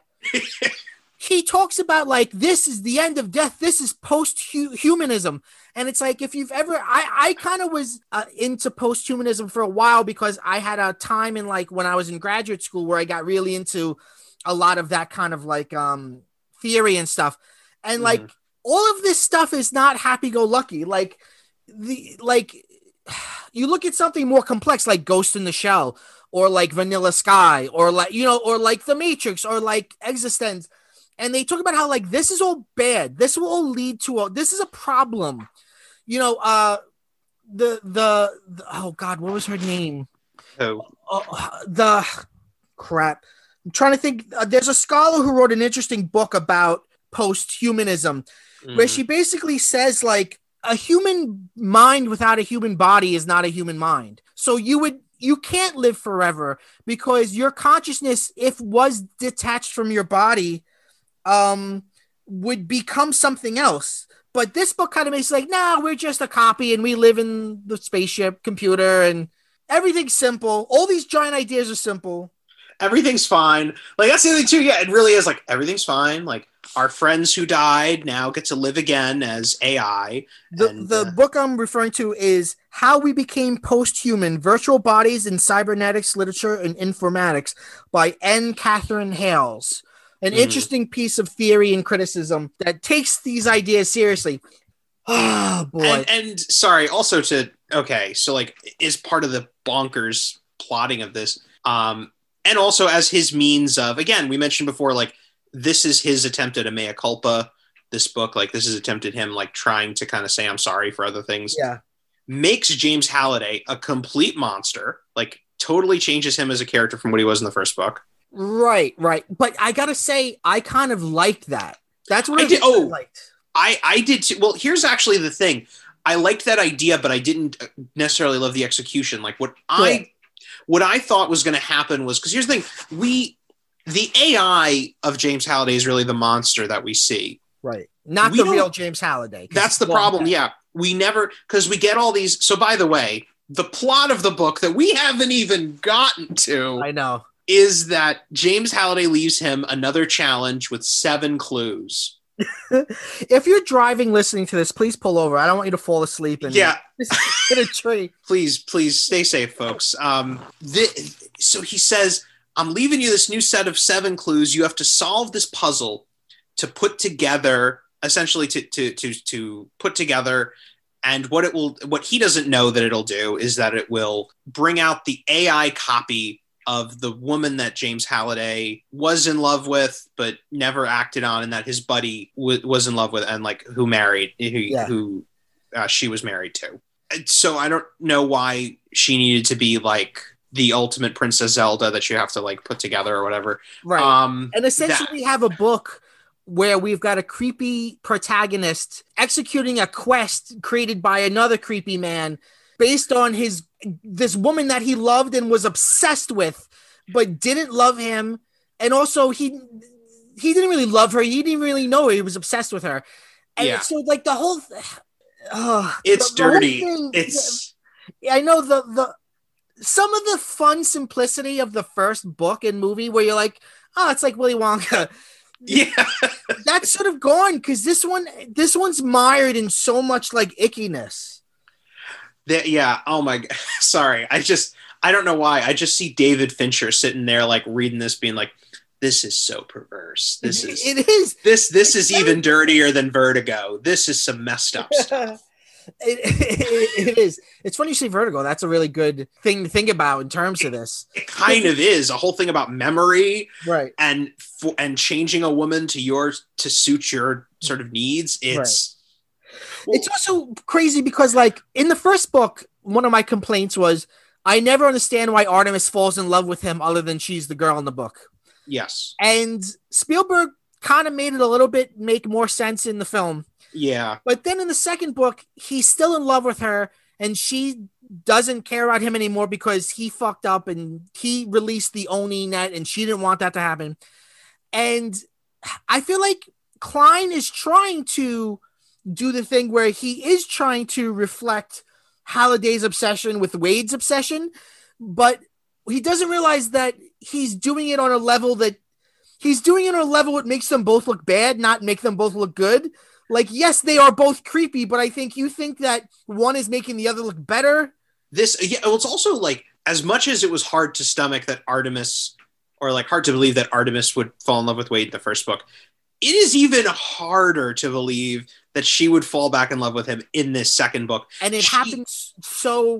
He talks about like, this is the end of death. This is post-humanism. And it's like, if you've ever, I, I kind of was uh, into post-humanism for a while because I had a time in like when I was in graduate school where I got really into a lot of that kind of like um, theory and stuff. And like, mm. all of this stuff is not happy-go-lucky. Like the, like you look at something more complex, like Ghost in the Shell or like Vanilla Sky or like, you know, or like The Matrix or like Existence. And they talk about how like this is all bad. This will all lead to a, this is a problem. You know, uh, the, the the oh god, what was her name? Who? Uh, the crap. I'm trying to think. Uh, there's a scholar who wrote an interesting book about post-humanism, mm. where she basically says like a human mind without a human body is not a human mind. So you would you can't live forever because your consciousness, if was detached from your body, um, would become something else. But this book kind of makes like, nah, we're just a copy and we live in the spaceship computer and everything's simple. All these giant ideas are simple. Everything's fine. Like, that's the other thing too. Yeah, it really is like, everything's fine. Like, our friends who died now get to live again as A I. The, and, the uh, book I'm referring to is How We Became Post-Human, Virtual Bodies in Cybernetics, Literature, and Informatics by N. Catherine Hales. An mm. interesting piece of theory and criticism that takes these ideas seriously. Oh, boy. And, and sorry, also to, okay, so like, is part of the bonkers plotting of this. Um, and also as his means of, again, we mentioned before, like, this is his attempt at a mea culpa, this book. Like, this is attempted him, like, trying to kind of say, I'm sorry for other things. Yeah. Makes James Halliday a complete monster, like, totally changes him as a character from what he was in the first book. Right, right. But I gotta say, I kind of liked that. That's what I, I did. Oh, liked. I, I did too. Well, here's actually the thing. I liked that idea, but I didn't necessarily love the execution. Like what yeah. I, what I thought was going to happen was, because here's the thing, we, the A I of James Halliday is really the monster that we see. Right. Not we the real James Halliday. That's the problem. That. Yeah. We never, because we get all these. So by the way, the plot of the book that we haven't even gotten to. I know. Is that James Halliday leaves him another challenge with seven clues. If you're driving listening to this, please pull over. I don't want you to fall asleep and yeah. hit a tree. Please, please stay safe, folks. Um, th- so he says, I'm leaving you this new set of seven clues. You have to solve this puzzle to put together, essentially to to to to put together. And what it will, what he doesn't know that it'll do is that it will bring out the A I copy of the woman that James Halliday was in love with, but never acted on, and that his buddy w- was in love with, and like who married, who, yeah. who uh, she was married to. And so I don't know why she needed to be like the ultimate Princess Zelda that you have to like put together or whatever. Right. Um, and essentially that- we have a book where we've got a creepy protagonist executing a quest created by another creepy man based on his this woman that he loved and was obsessed with, but didn't love him. And also he he didn't really love her. He didn't really know her. He was obsessed with her. And yeah. so like the whole uh, it's the, dirty. The thing, it's I know the the some of the fun simplicity of the first book and movie where you're like, oh, it's like Willy Wonka. Yeah. That's sort of gone because this one this one's mired in so much like ickiness. The, yeah. Oh my God. Sorry. I just, I don't know why. I just see David Fincher sitting there, like reading this being like, this is so perverse. This is, it is, this, this is even dirtier than Vertigo. This is some messed up stuff. it, it, it is. It's funny you say Vertigo. That's a really good thing to think about in terms of this. It, it kind of is a whole thing about memory, right? And, for, and changing a woman to yours to suit your sort of needs. It's, right. It's also crazy because, like, in the first book, one of my complaints was I never understand why Artemis falls in love with him other than she's the girl in the book. Yes. And Spielberg kind of made it a little bit make more sense in the film. Yeah. But then in the second book, he's still in love with her and she doesn't care about him anymore because he fucked up and he released the Oni net and she didn't want that to happen. And I feel like Cline is trying to do the thing where he is trying to reflect Halliday's obsession with Wade's obsession, but he doesn't realize that he's doing it on a level that he's doing it on a level that makes them both look bad, not make them both look good. Like, yes, they are both creepy, but I think you think that one is making the other look better. This, yeah, well, it's also like, as much as it was hard to stomach that Artemis, or like hard to believe that Artemis would fall in love with Wade in the first book, it is even harder to believe that she would fall back in love with him in this second book. And it she, happens so...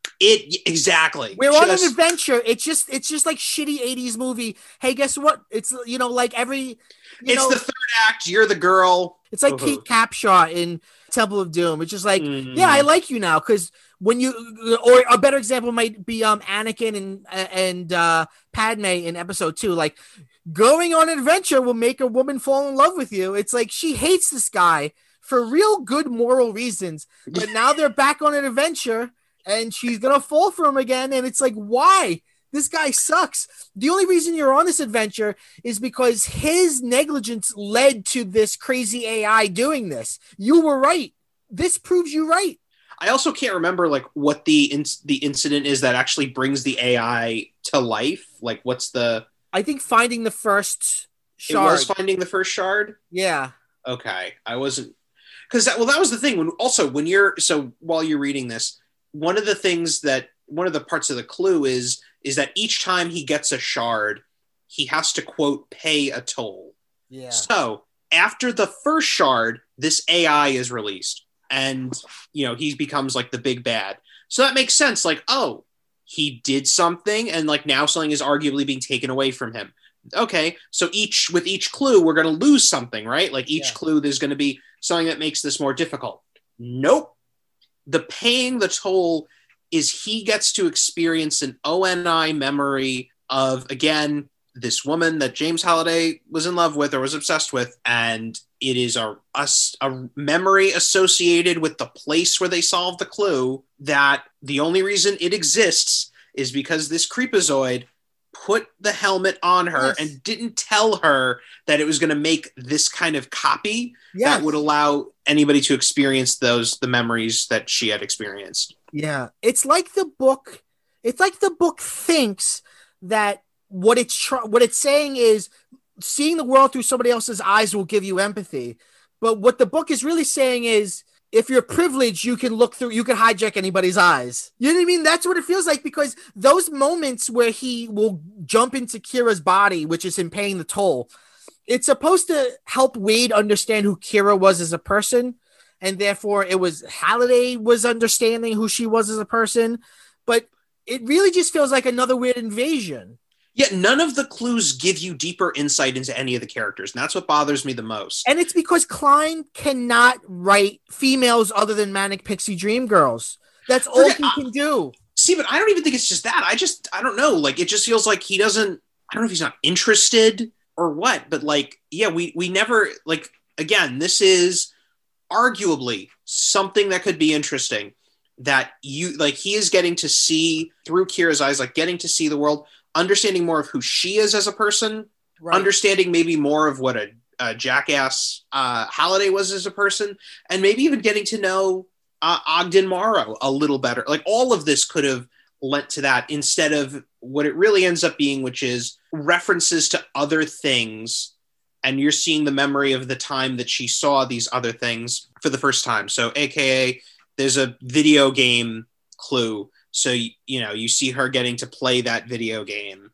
It exactly. We're just, on an adventure. It's just it's just like shitty eighties movie. Hey, guess what? It's, you know, like every you It's know, the third act, you're the girl. It's like uh-huh. Kate Capshaw in Temple of Doom. It's just like, mm. yeah, I like you now because when you, or a better example might be um Anakin and and uh, Padme in episode two. Like, going on an adventure will make a woman fall in love with you. It's like she hates this guy for real good moral reasons, but now they're back on an adventure and she's gonna fall for him again. And it's like, why? This guy sucks. The only reason you're on this adventure is because his negligence led to this crazy A I doing this. You were right. This proves you right. I also can't remember like what the in- the incident is that actually brings the A I to life. Like, what's the? I think finding the first shard. It was finding the first shard. Yeah. Okay, I wasn't because that. Well, that was the thing. When also when you're so while you're reading this, one of the things that one of the parts of the clue is. is that each time he gets a shard, he has to, quote, pay a toll. Yeah. So after the first shard, this A I is released and, you know, he becomes like the big bad. So that makes sense. Like, oh, he did something and like now something is arguably being taken away from him. Okay. So each, with each clue, we're going to lose something, right? Like each yeah. clue, there's going to be something that makes this more difficult. Nope. The paying the toll is he gets to experience an O N I memory of, again, this woman that James Halliday was in love with or was obsessed with. And it is a, a, a memory associated with the place where they solved the clue that the only reason it exists is because this creepazoid put the helmet on her yes. and didn't tell her that it was going to make this kind of copy yes. that would allow anybody to experience those, the memories that she had experienced. Yeah, it's like the book. It's like the book thinks that what it's tr- what it's saying is seeing the world through somebody else's eyes will give you empathy. But what the book is really saying is, if you're privileged, you can look through, you can hijack anybody's eyes. You know what I mean? That's what it feels like, because those moments where he will jump into Kira's body, which is him paying the toll, it's supposed to help Wade understand who Kira was as a person. And therefore it was Halliday was understanding who she was as a person, but it really just feels like another weird invasion. Yet none of the clues give you deeper insight into any of the characters. And that's what bothers me the most. And it's because Cline cannot write females other than Manic Pixie Dream Girls. That's all Forget, he can do. See, but I don't even think it's just that. I just, I don't know. Like, it just feels like he doesn't, I don't know if he's not interested or what, but like, yeah, we, we never, like, again, this is arguably something that could be interesting, that you like he is getting to see through Kira's eyes, like getting to see the world, understanding more of who she is as a person, right. Understanding maybe more of what a, a jackass uh, Halliday was as a person, and maybe even getting to know uh, Ogden Morrow a little better. Like all of this could have lent to that instead of what it really ends up being, which is references to other things. And you're seeing the memory of the time that she saw these other things for the first time. So A K A there's a video game clue. So, you, you know, you see her getting to play that video game.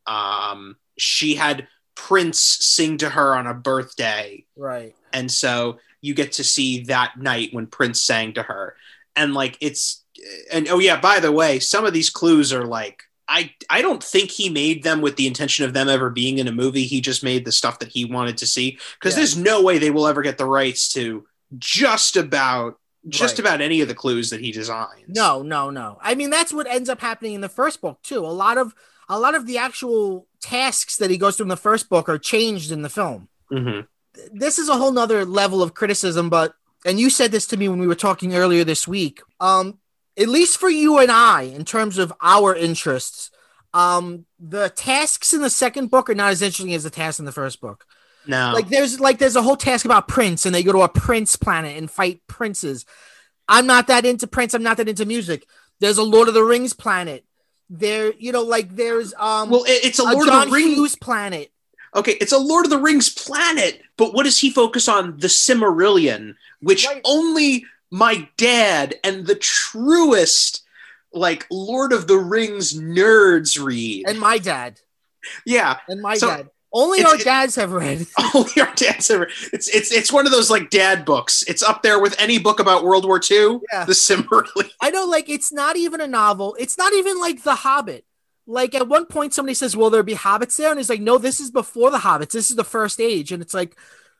Um, she had Prince sing to her on a birthday. Right. And so you get to see that night when Prince sang to her. And like, it's, and oh yeah, by the way, some of these clues are like, I, I don't think he made them with the intention of them ever being in a movie. He just made the stuff that he wanted to see, because yeah. there's no way they will ever get the rights to just about just Right. about any of the clues that he designs. No, no, no. I mean, that's what ends up happening in the first book too. A lot of a lot of the actual tasks that he goes through in the first book are changed in the film. Mm-hmm. This is a whole nother level of criticism, but and you said this to me when we were talking earlier this week. Um, at least for you and I, in terms of our interests, um, the tasks in the second book are not as interesting as the tasks in the first book. No. Like there's like there's a whole task about Prince, and they go to a Prince planet and fight princes. I'm not that into Prince. I'm not that into music. There's a Lord of the Rings planet. There, you know, like there's um. Well, it, it's a Lord a John of the Rings Hughes planet. Okay, it's a Lord of the Rings planet, but what does he focus on? The Silmarillion, which Right. only my dad and the truest, like, Lord of the Rings nerds read. And my dad. Yeah. And my So, dad. Only it's- our it- dads have read. Only our dads ever. It's it's it's one of those like dad books. It's up there with any book about World War Two. Yeah. The Silmarillion. I know, like, it's not even a novel. It's not even like The Hobbit. Like, at one point, somebody says, will there be hobbits there? And he's like, no, this is before the hobbits. This is the first age. And it's like...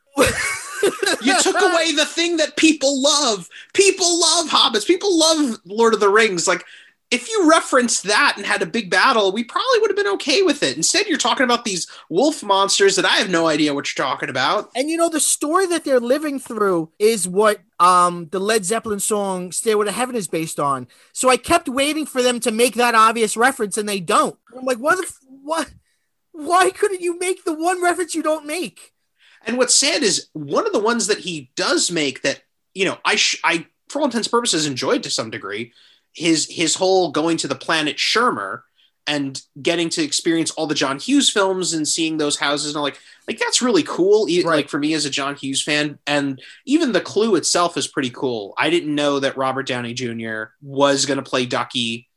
You took away the thing that people love. People love hobbits. People love Lord of the Rings. Like, if you referenced that and had a big battle, we probably would have been okay with it. Instead, you're talking about these wolf monsters that I have no idea what you're talking about. And, you know, the story that they're living through is what um, the Led Zeppelin song Stairway to Heaven is based on. So I kept waiting for them to make that obvious reference, and they don't. I'm like, what? The, what? Why couldn't you make the one reference you don't make? And what's sad is one of the ones that he does make that, you know, I, sh- I for all intents and purposes, enjoyed to some degree, his his whole going to the planet Shermer and getting to experience all the John Hughes films and seeing those houses and all, like, like that's really cool. E- Right. Like for me as a John Hughes fan, and even the clue itself is pretty cool. I didn't know that Robert Downey Junior was going to play Ducky,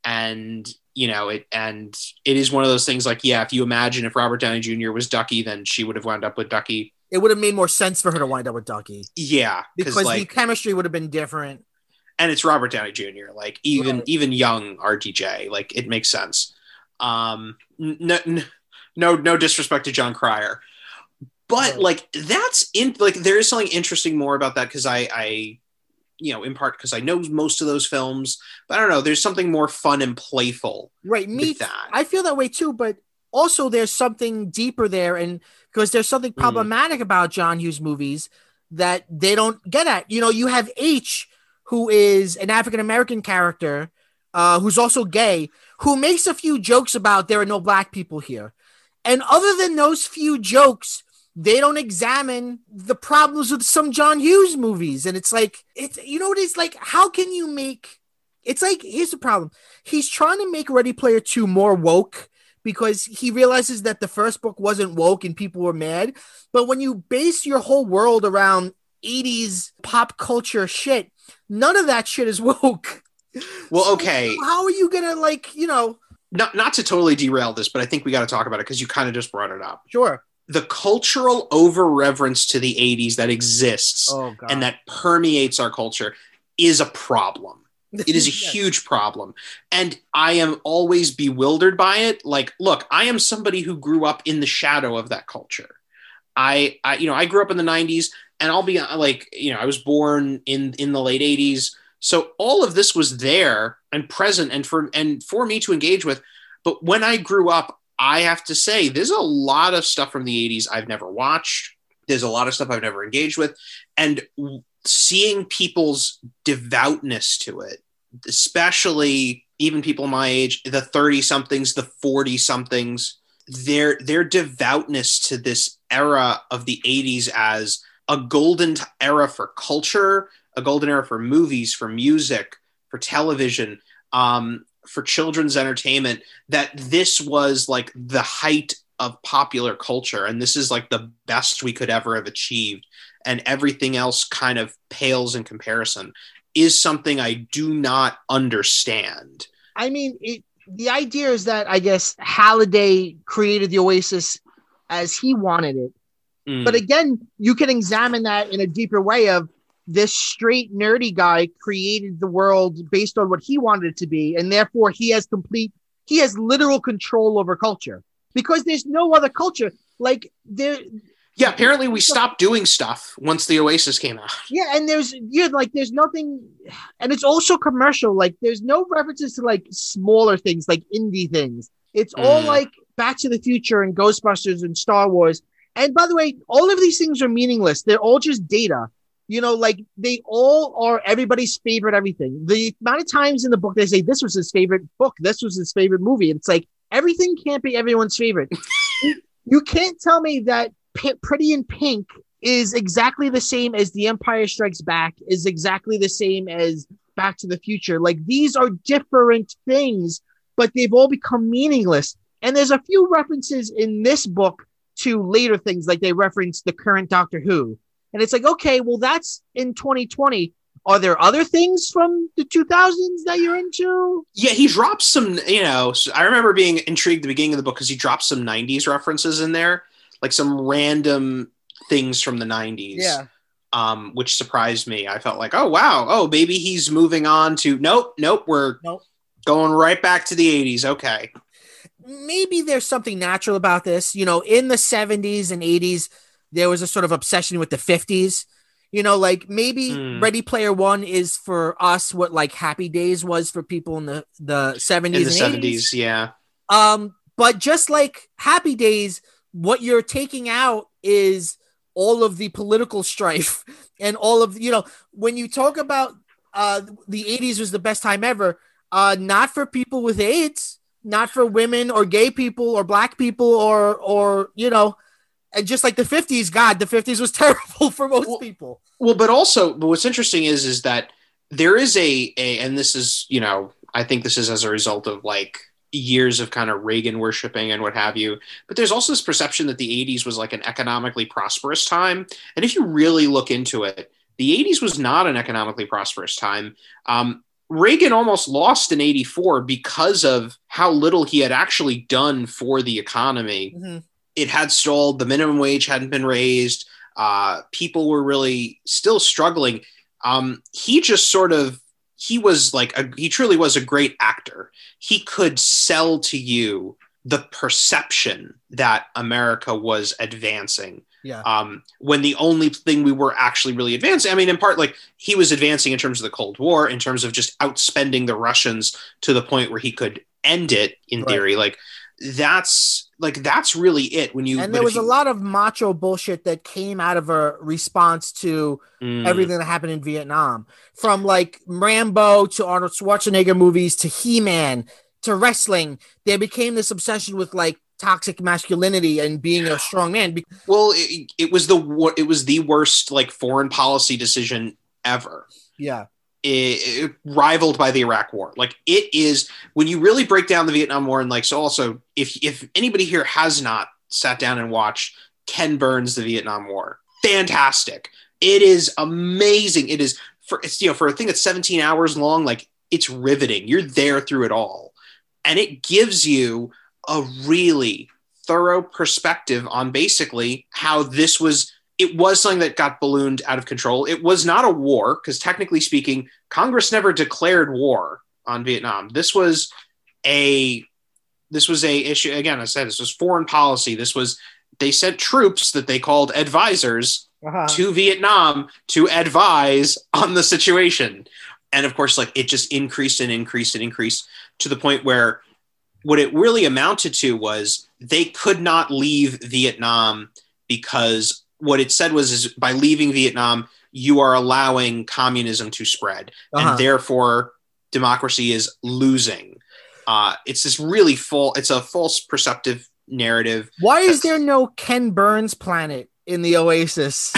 and you know it, and it is one of those things. Like, yeah, if you imagine if Robert Downey Junior was Ducky, then she would have wound up with Ducky. It would have made more sense for her to wind up with Ducky. Yeah, Because like, the chemistry would have been different. and it's Robert Downey Junior Like even Right. even young R D J, like it makes sense. Um, no, no, no disrespect to John Cryer, but Right. like that's in like there is something interesting more about that because I, I, you know, in part because I know most of those films, but I don't know. There's something more fun and playful Right. Me, with that. I feel that way too, but also there's something deeper there. And because there's something Mm. problematic about John Hughes movies that they don't get at. You know, you have H, who is an African-American character, uh, who's also gay, who makes a few jokes about there are no black people here. And other than those few jokes, they don't examine the problems with some John Hughes movies. And it's like, it's, you know what it's like? How can you make, it's like, here's the problem. He's trying to make Ready Player two more woke because he realizes that the first book wasn't woke and people were mad. But when you base your whole world around eighties pop culture shit, none of that shit is woke. Well, okay, So how are you going to, like, you know, not not to totally derail this, but I think we got to talk about it because you kind of just brought it up. sure. The cultural over-reverence to the eighties that exists Oh, God. and that permeates our culture is a problem. It is a Yes. huge problem. And I am always bewildered by it. Like, look, I am somebody who grew up in the shadow of that culture. I, I you know, I grew up in the nineties, and I'll be like, you know, I was born in in the late eighties. So all of this was there and present and for and for me to engage with. But when I grew up, I have to say there's a lot of stuff from the eighties I've never watched. There's a lot of stuff I've never engaged with. And seeing people's devoutness to it, especially even people my age, the thirty somethings, the forty somethings, their their devoutness to this era of the eighties as a golden t- era for culture, a golden era for movies, for music, for television, um, for children's entertainment, that this was like the height of popular culture. And this is like the best we could ever have achieved. And everything else kind of pales in comparison, is something I do not understand. I mean, it, the idea is that I guess Halliday created the Oasis as he wanted it. Mm. But again, you can examine that in a deeper way of this straight nerdy guy created the world based on what he wanted it to be. And therefore he has complete, he has literal control over culture because there's no other culture. Like there, Yeah, apparently we stopped doing stuff once the Oasis came out. Yeah, and there's yeah, like there's nothing, and it's also commercial. Like there's no references to like smaller things, like indie things. It's all Mm. like Back to the Future and Ghostbusters and Star Wars. And by the way, all of these things are meaningless. They're all just data. You know, like they all are everybody's favorite everything. The amount of times in the book they say this was his favorite book, this was his favorite movie. It's like everything can't be everyone's favorite. you, you can't tell me that P- Pretty in Pink is exactly the same as The Empire Strikes Back, is exactly the same as Back to the Future. Like these are different things, but they've all become meaningless. And there's a few references in this book to later things, like they reference the current Doctor Who. And it's like, okay, well, that's in twenty twenty. Are there other things from the two thousands that you're into? Yeah, he drops some, you know, so I remember being intrigued at the beginning of the book because he dropped some nineties references in there, like some random things from the nineties. Yeah. Um, which surprised me. I felt like, oh, wow. Oh, maybe he's moving on to, nope, nope, we're Nope. going right back to the eighties. Okay. Maybe there's something natural about this. You know, in the seventies and eighties, there was a sort of obsession with the fifties. You know, like maybe Mm. Ready Player One is for us what like Happy Days was for people in the, the seventies In the and seventies, eighties. yeah. Um, but just like Happy Days, what you're taking out is all of the political strife and all of, you know, when you talk about uh, the eighties was the best time ever, uh, not for people with AIDS, not for women or gay people or black people or, or, you know, and just like the fifties, God, the fifties was terrible for most well, people. Well, but also, but what's interesting is, is that there is a, a, and this is, you know, I think this is as a result of like years of kind of Reagan worshiping and what have you. But there's also this perception that the eighties was like an economically prosperous time. And if you really look into it, the eighties was not an economically prosperous time. Um, Reagan almost lost in eighty-four because of how little he had actually done for the economy. Mm-hmm. It had stalled. The minimum wage hadn't been raised. Uh, people were really still struggling. Um, he just sort of, he was like, a, he truly was a great actor. He could sell to you the perception that America was advancing. Yeah. Um, when the only thing we were actually really advancing, I mean, in part, like he was advancing in terms of the Cold War, in terms of just outspending the Russians to the point where he could end it in Right. theory. Like that's, like that's really it. When you and there was you, a lot of macho bullshit that came out of a response to mm, everything that happened in Vietnam, from like Rambo to Arnold Schwarzenegger movies to He-Man to wrestling. There became this obsession with like toxic masculinity and being a strong man. Well, it, it was the it was the worst like foreign policy decision ever. Yeah. It, it, rivaled by the Iraq War. Like it is, when you really break down the Vietnam War, and like, so also if, if anybody here has not sat down and watched Ken Burns' The Vietnam War, fantastic. It is amazing. It is for, it's, you know, for a thing that's seventeen hours long, like it's riveting. You're there through it all. And it gives you a really thorough perspective on basically how this was, it was something that got ballooned out of control. It was not a war because technically speaking, Congress never declared war on Vietnam. This was a, this was a issue. Again, I said, this was foreign policy. This was, they sent troops that they called advisors uh-huh. to Vietnam to advise on the situation. And of course, like it just increased and increased and increased to the point where what it really amounted to was they could not leave Vietnam because what it said was, is by leaving Vietnam, you are allowing communism to spread. Uh-huh. And therefore democracy is losing. Uh, it's this really full, it's a false perceptive narrative. Why is there no Ken Burns planet in the Oasis?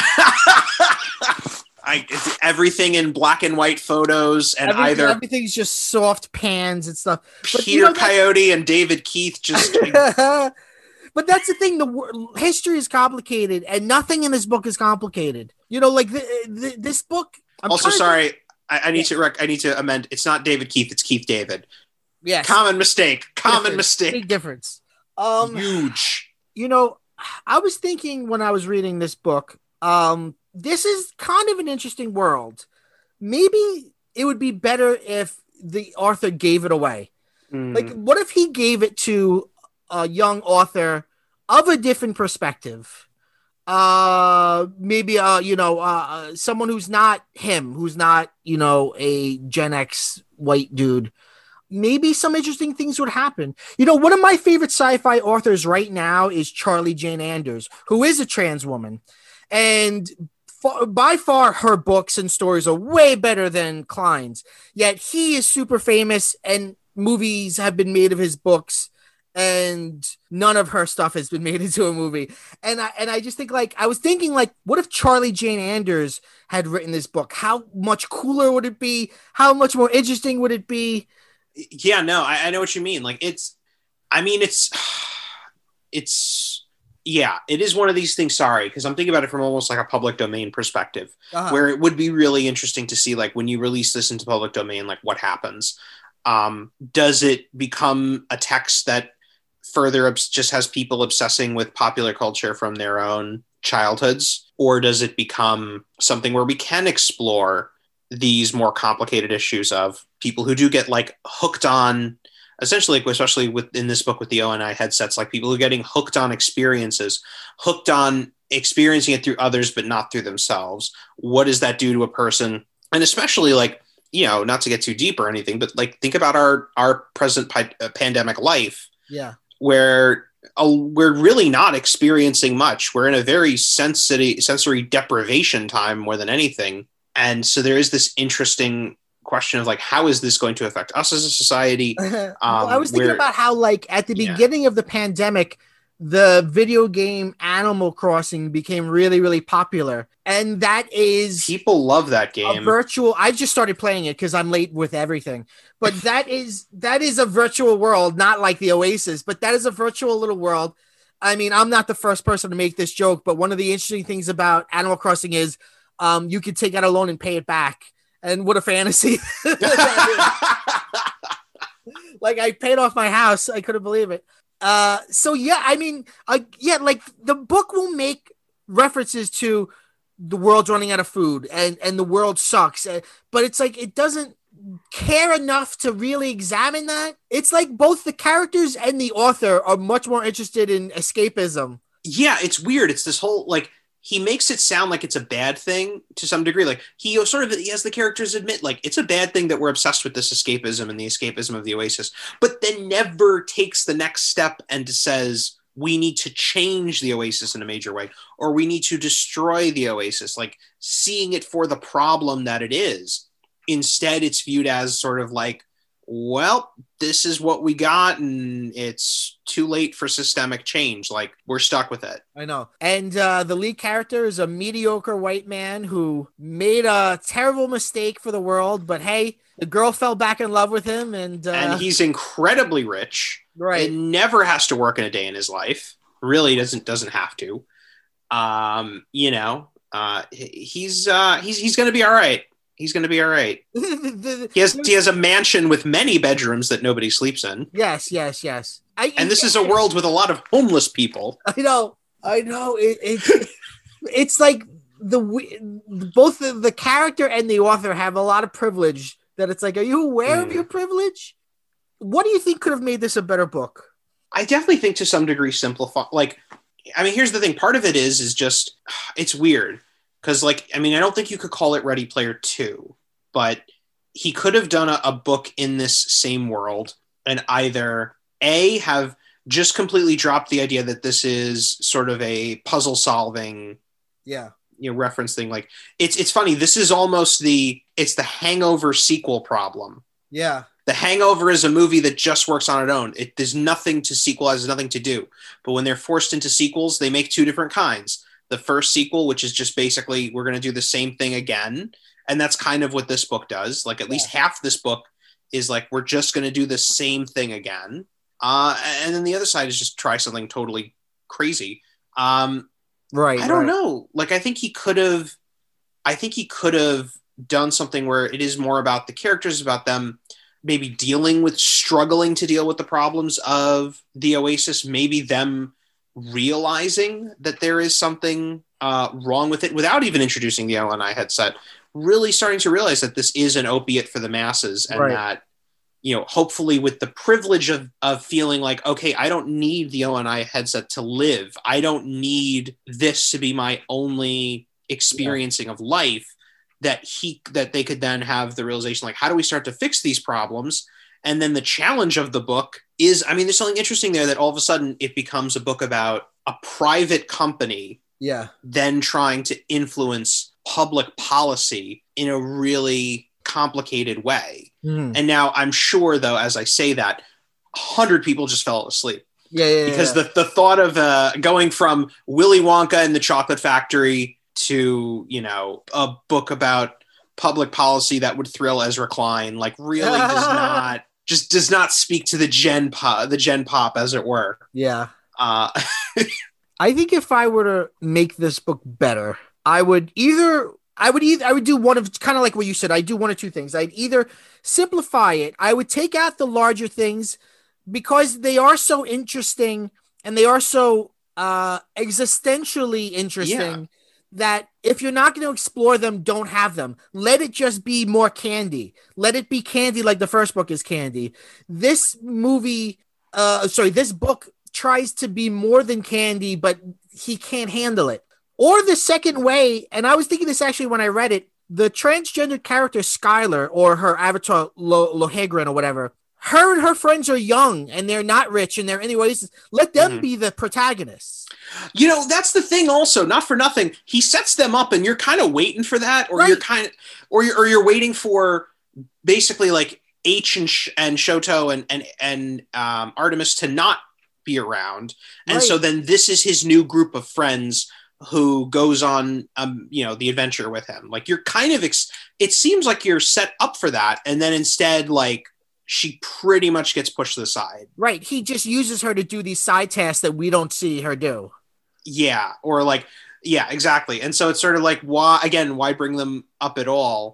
I, it's everything in black and white photos, and Everything, either everything's just soft pans and stuff. But, Peter you know, Coyote and David Keith just. But that's the thing. The history is complicated, and nothing in this book is complicated. You know, like the, the, this book. I'm also, sorry, to... I, I need yeah. to rec- I need to amend. It's not David Keith. It's Keith David. Yes. Common mistake. Common difference. mistake. Big difference. Um, Huge. You know, I was thinking when I was reading this book. Um, this is kind of an interesting world. Maybe it would be better if the author gave it away. Mm. Like, what if he gave it to a young author of a different perspective, uh maybe uh you know uh uh, someone who's not him, who's not, you know, a Gen X white dude, maybe some interesting things would happen. You know, one of my favorite sci-fi authors right now is Charlie Jane Anders, who is a trans woman. And fa- by far, her books and stories are way better than Klein's. Yet he is super famous, and movies have been made of his books, and none of her stuff has been made into a movie. And I and I just think, like, I was thinking, like, what if Charlie Jane Anders had written this book? How much cooler would it be? How much more interesting would it be? Yeah, no, I, I know what you mean. Like it's, I mean, it's, it's, yeah, it is one of these things. Sorry, because I'm thinking about it from almost like a public domain perspective, Uh-huh. where it would be really interesting to see, like, when you release this into public domain, like what happens. Um, does it become a text that further obs- just has people obsessing with popular culture from their own childhoods, or does it become something where we can explore these more complicated issues of people who do get like hooked on, essentially, especially within this book with the O N I headsets, like people who are getting hooked on experiences, hooked on experiencing it through others, but not through themselves. What does that do to a person? And especially, like, you know, not to get too deep or anything, but like think about our, our present pi- uh, pandemic life, Yeah. where uh, we're really not experiencing much. We're in a very sensory, sensory deprivation time more than anything. And so there is this interesting question of like, how is this going to affect us as a society? Well, I Um, was thinking where, about how, like, at the yeah, beginning of the pandemic, the video game Animal Crossing became really, really popular. And that is people love that a game. virtual. I just started playing it because I'm late with everything. But that is that is a virtual world, not like the Oasis, but that is a virtual little world. I mean, I'm not the first person to make this joke, but one of the interesting things about Animal Crossing is um, you can take out a loan and pay it back. And what a fantasy. Like, I paid off my house. I couldn't believe it. Uh, so yeah, I mean, uh, yeah, like the book will make references to the world's running out of food and and the world sucks, uh, but it's like it doesn't care enough to really examine that. It's like both the characters and the author are much more interested in escapism. Yeah, it's weird. It's this whole like he makes it sound like it's a bad thing to some degree. Like he sort of he has the characters admit like it's a bad thing that we're obsessed with this escapism and the escapism of the Oasis, but then never takes the next step and says we need to change the Oasis in a major way or we need to destroy the Oasis, like seeing it for the problem that it is. Instead, it's viewed as sort of like, well, this is what we got and it's too late for systemic change. Like we're stuck with it. I know. And uh, the lead character is a mediocre white man who made a terrible mistake for the world, but hey, the girl fell back in love with him, and uh, And he's incredibly rich. right. And never has to work in a day in his life. Really doesn't doesn't have to. Um, you know, uh, he's uh, he's he's going to be all right. He's going to be all right. He has he has a mansion with many bedrooms that nobody sleeps in. Yes, yes, yes. I, And this is a world with a lot of homeless people. I know, I know. It, it it's like the both the, the character and the author have a lot of privilege. That it's like, are you aware mm. of your privilege? What do you think could have made this a better book? I definitely think to some degree simplify. Like, I mean, here's the thing. Part of it is is just it's weird. Because, like, I mean, I don't think you could call it Ready Player two, but he could have done a, a book in this same world and either A, have just completely dropped the idea that this is sort of a puzzle solving, yeah, you know, reference thing. Like, it's it's funny. This is almost the, it's the Hangover sequel problem. Yeah. The Hangover is a movie that just works on its own. It, there's nothing to sequelize, there's nothing to do. But when they're forced into sequels, they make two different kinds. The first sequel, which is just basically, we're going to do the same thing again. And that's kind of what this book does. Like at yeah. least half this book is like, we're just going to do the same thing again. Uh, and then the other side is just try something totally crazy. Um, right. I don't right. know. Like, I think he could have, I think he could have done something where it is more about the characters, about them maybe dealing with, struggling to deal with the problems of the Oasis, maybe them realizing that there is something uh, wrong with it without even introducing the O N I headset, really starting to realize that this is an opiate for the masses and right. that you know, hopefully with the privilege of, of feeling like, okay, I don't need the O N I headset to live. I don't need this to be my only experiencing yeah. of life, that he, that they could then have the realization, like, how do we start to fix these problems? And then the challenge of the book is, I mean, there's something interesting there that all of a sudden it becomes a book about a private company yeah. then trying to influence public policy in a really complicated way. Mm-hmm. And now I'm sure, though, as I say that, a hundred people just fell asleep. Yeah, yeah, because yeah. the, the thought of uh, going from Willy Wonka and the Chocolate Factory to, you know, a book about public policy that would thrill Ezra Klein, like really does not, just does not speak to the gen pop, the gen pop, as it were. Yeah. Uh, I think if I were to make this book better, I would either, I would either, I would do one of, kind of like what you said, I'd do one or two things. I'd either simplify it. I would take out the larger things because they are so interesting and they are so uh, existentially interesting yeah. that if you're not going to explore them, don't have them. Let it just be more candy. Let it be candy like the first book is candy. This movie, uh, sorry, this book tries to be more than candy, but he can't handle it. Or the second way, and I was thinking this actually when I read it, the transgender character Skylar, or her avatar Lo- Lohegrin or whatever, her and her friends are young and they're not rich and they're anyways, let them mm-hmm. be the protagonists. You know, that's the thing also, not for nothing. He sets them up and you're kind of waiting for that, or right. you're kind of, or you're, or you're waiting for basically like H and, Sh- and Shoto and, and, and um, Artemis to not be around. And right. so then this is his new group of friends who goes on, um, you know, the adventure with him. Like you're kind of, ex- it seems like you're set up for that. And then instead, like, she pretty much gets pushed to the side. Right. He just uses her to do these side tasks that we don't see her do. Yeah. Or like, yeah, exactly. And so it's sort of like, why, again, why bring them up at all?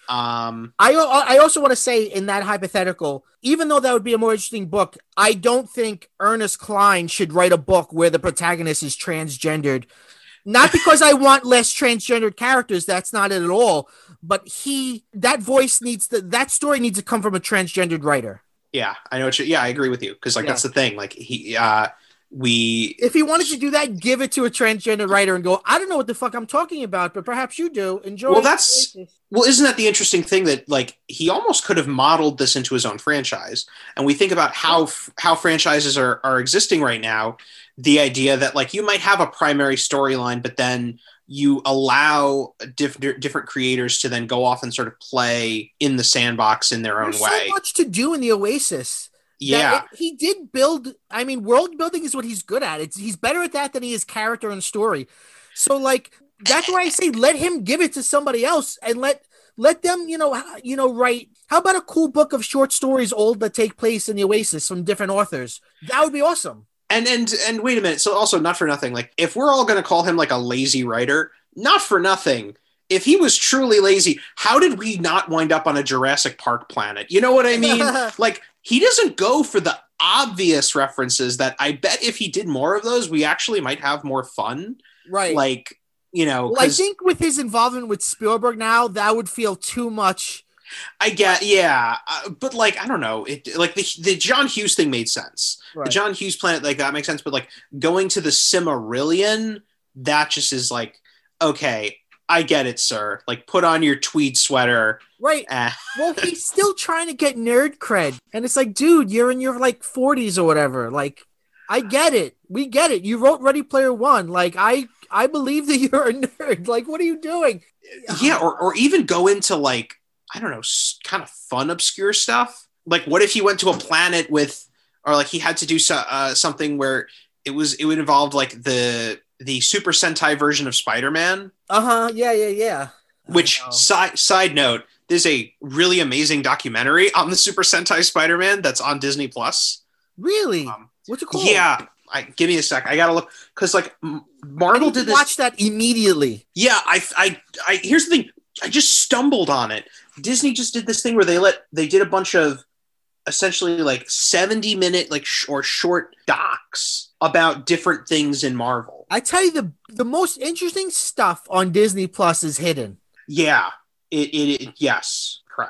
Um, I I also want to say in that hypothetical, even though that would be a more interesting book, I don't think Ernest Cline should write a book where the protagonist is transgendered. Not because I want less transgendered characters. That's not it at all. But he, that voice needs to, that story needs to come from a transgendered writer. Yeah, I know. What you, yeah, I agree with you. Cause like, yeah. that's the thing. Like he, uh, we, if he wanted to do that, give it to a transgender writer and go, I don't know what the fuck I'm talking about, but perhaps you do. Enjoy. Well, that's, well, isn't that the interesting thing that like, he almost could have modeled this into his own franchise. And we think about how, how franchises are, are existing right now. The idea that like you might have a primary storyline, but then you allow diff- different creators to then go off and sort of play in the sandbox in their own There's way. There's so much to do in the Oasis. Yeah. It, he did build, I mean, world building is what he's good at. It's, he's better at that than he is character and story. So like, that's why I say, let him give it to somebody else and let, let them, you know, you know, write. How about a cool book of short stories old that take place in the Oasis from different authors? That would be awesome. And and and wait a minute. So also, not for nothing, like if we're all going to call him like a lazy writer, not for nothing. If he was truly lazy, how did we not wind up on a Jurassic Park planet? You know what I mean? Like he doesn't go for the obvious references that I bet if he did more of those, we actually might have more fun. Right. Like, you know, well, I think with his involvement with Spielberg now, that would feel too much. I get, yeah, uh, but like I don't know, it like the the John Hughes thing made sense. Right. The John Hughes planet, like that makes sense. But like going to the Silmarillion, that just is like, okay, I get it, sir. Like put on your tweed sweater, right? Uh, well, he's still trying to get nerd cred, and it's like, dude, you're in your like forties or whatever. Like, I get it, we get it. You wrote Ready Player One. Like, I I believe that you're a nerd. Like, what are you doing? Yeah, or or even go into like. I don't know, kind of fun, obscure stuff. Like, what if he went to a planet with, or like he had to do so, uh, something where it was, it would involve like the the Super Sentai version of Spider-Man. Uh huh. Yeah, yeah, yeah. Which side side note, there's a really amazing documentary on the Super Sentai Spider-Man that's on Disney Plus. Really? Um, What's it called? Yeah. I, give me a sec. I gotta look because like Marvel did this. Watch that immediately. Yeah. I, I, I. Here's the thing. I just stumbled on it. Disney just did this thing where they let they did a bunch of essentially like seventy minute like sh- or short docs about different things in Marvel. I tell you, the the most interesting stuff on Disney Plus is hidden. Yeah, it, it, it yes, correct.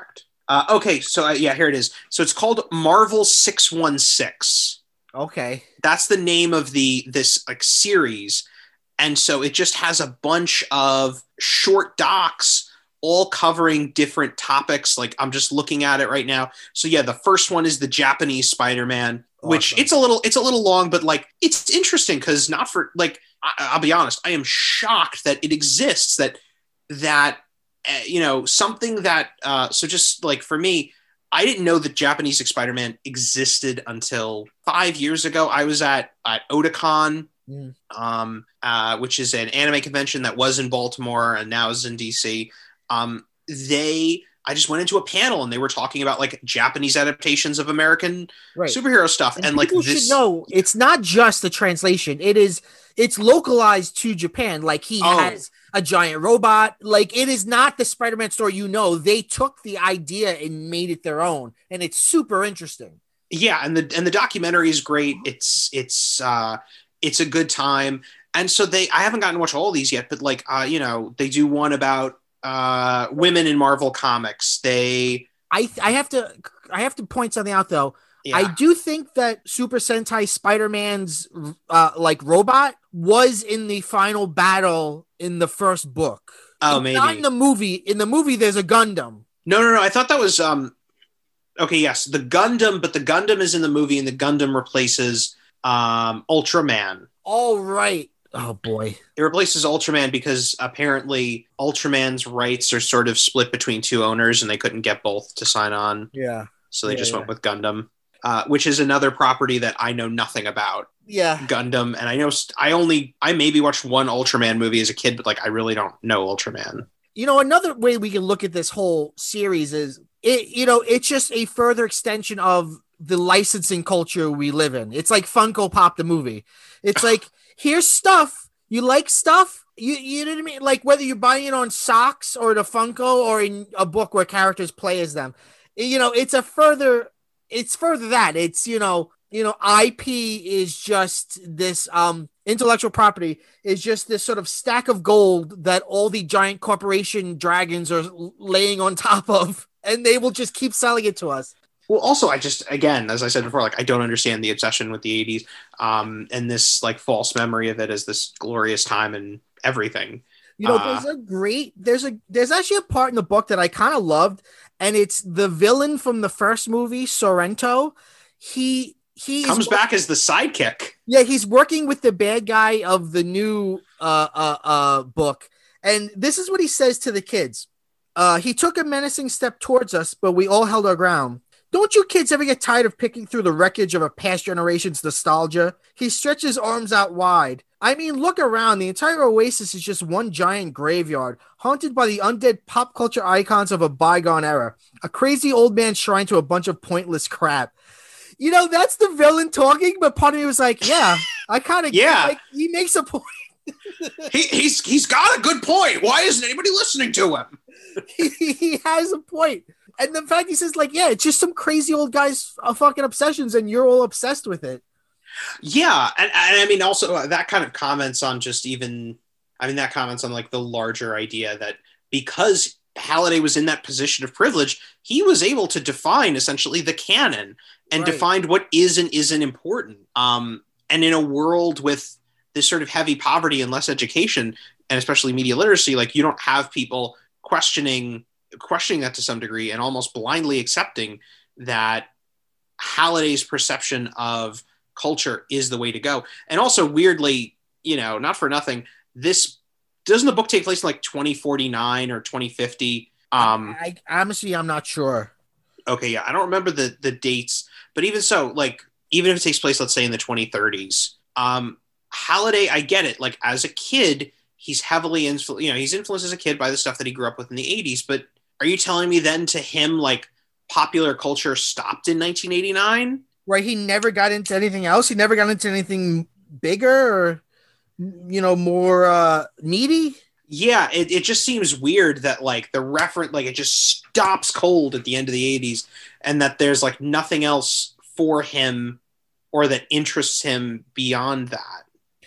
Uh, okay, so uh, yeah, here it is. So it's called Marvel six one six. Okay. That's the name of the this like series. And so it just has a bunch of short docs all covering different topics. Like I'm just looking at it right now. So yeah, the first one is the Japanese Spider-Man, awesome. Which it's a little it's a little long, but like it's interesting because not for like I, I'll be honest, I am shocked that it exists. That that uh, you know something that uh, so just like for me, I didn't know that Japanese Spider-Man existed until five years ago. I was at at Otakon. Mm. Um, uh, which is an anime convention that was in Baltimore and now is in D C. Um, they, I just went into a panel and they were talking about like Japanese adaptations of American right. superhero stuff. And, and like this, should know it's not just the translation. It is, it's localized to Japan. Like he oh. has a giant robot. Like it is not the Spider-Man story. You know, they took the idea and made it their own, and it's super interesting. Yeah. And the, and the documentary is great. It's, it's, uh, it's a good time. And so they, I haven't gotten to watch all these yet, but like, uh, you know, they do one about uh, women in Marvel Comics. They, I, I have to, I have to point something out though. Yeah. I do think that Super Sentai Spider-Man's uh, like robot was in the final battle in the first book. Oh, it's maybe not in the movie. In the movie, there's a Gundam. No, no, no. I thought that was um. Okay, yes, the Gundam, but the Gundam is in the movie, and the Gundam replaces um Ultraman. All right. Oh boy. It replaces Ultraman because apparently Ultraman's rights are sort of split between two owners and they couldn't get both to sign on. Yeah. So they yeah, just yeah. went with Gundam, uh, which is another property that I know nothing about. Yeah. Gundam. And I know st- I only, I maybe watched one Ultraman movie as a kid, but like I really don't know Ultraman. You know, another way we can look at this whole series is it, you know, it's just a further extension of the licensing culture we live in. It's like Funko Pop the movie. It's like, here's stuff. You like stuff? You you know what I mean? Like whether you're buying it on socks or the Funko or in a book where characters play as them. You know, it's a further, it's further that. It's, you know, you know, I P is just this um intellectual property is just this sort of stack of gold that all the giant corporation dragons are laying on top of, and they will just keep selling it to us. Well, also, I just, again, as I said before, like, I don't understand the obsession with the eighties um, and this, like, false memory of it as this glorious time and everything. You know, uh, there's a great, there's a, there's actually a part in the book that I kind of loved, and it's the villain from the first movie, Sorrento. He, he comes is, back as the sidekick. Yeah, he's working with the bad guy of the new uh, uh, uh, book, and this is what he says to the kids. Uh, he took a menacing step towards us, but we all held our ground. Don't you kids ever get tired of picking through the wreckage of a past generation's nostalgia? He stretches his arms out wide. I mean, look around. The entire oasis is just one giant graveyard, haunted by the undead pop culture icons of a bygone era. A crazy old man shrine to a bunch of pointless crap. You know, that's the villain talking, but part of me was like, yeah, I kind of, yeah, like, he makes a point. he, he's he's got a good point. Why isn't anybody listening to him? he, he has a point. And the fact he says, like, yeah, it's just some crazy old guy's uh, fucking obsessions, and you're all obsessed with it. Yeah, and, and I mean, also uh, that kind of comments on just even, I mean, that comments on like the larger idea that because Halliday was in that position of privilege, he was able to define essentially the canon and right. define what is and isn't important. Um, and in a world with this sort of heavy poverty and less education, and especially media literacy, like you don't have people questioning questioning that to some degree and almost blindly accepting that Halliday's perception of culture is the way to go. And also weirdly, you know, not for nothing, this doesn't the book take place in like twenty forty-nine or twenty fifty? Um, I, I honestly, I'm not sure. Okay. Yeah. I don't remember the, the dates, but even so, like, even if it takes place, let's say in the twenty thirties, um, Halliday, I get it. Like as a kid, he's heavily influ- you know, he's influenced as a kid by the stuff that he grew up with in the eighties, but are you telling me then to him, like, popular culture stopped in nineteen eighty-nine? Right. He never got into anything else. He never got into anything bigger or, you know, more uh, meaty. Yeah. It, it just seems weird that, like, the reference, like, it just stops cold at the end of the eighties and that there's, like, nothing else for him or that interests him beyond that.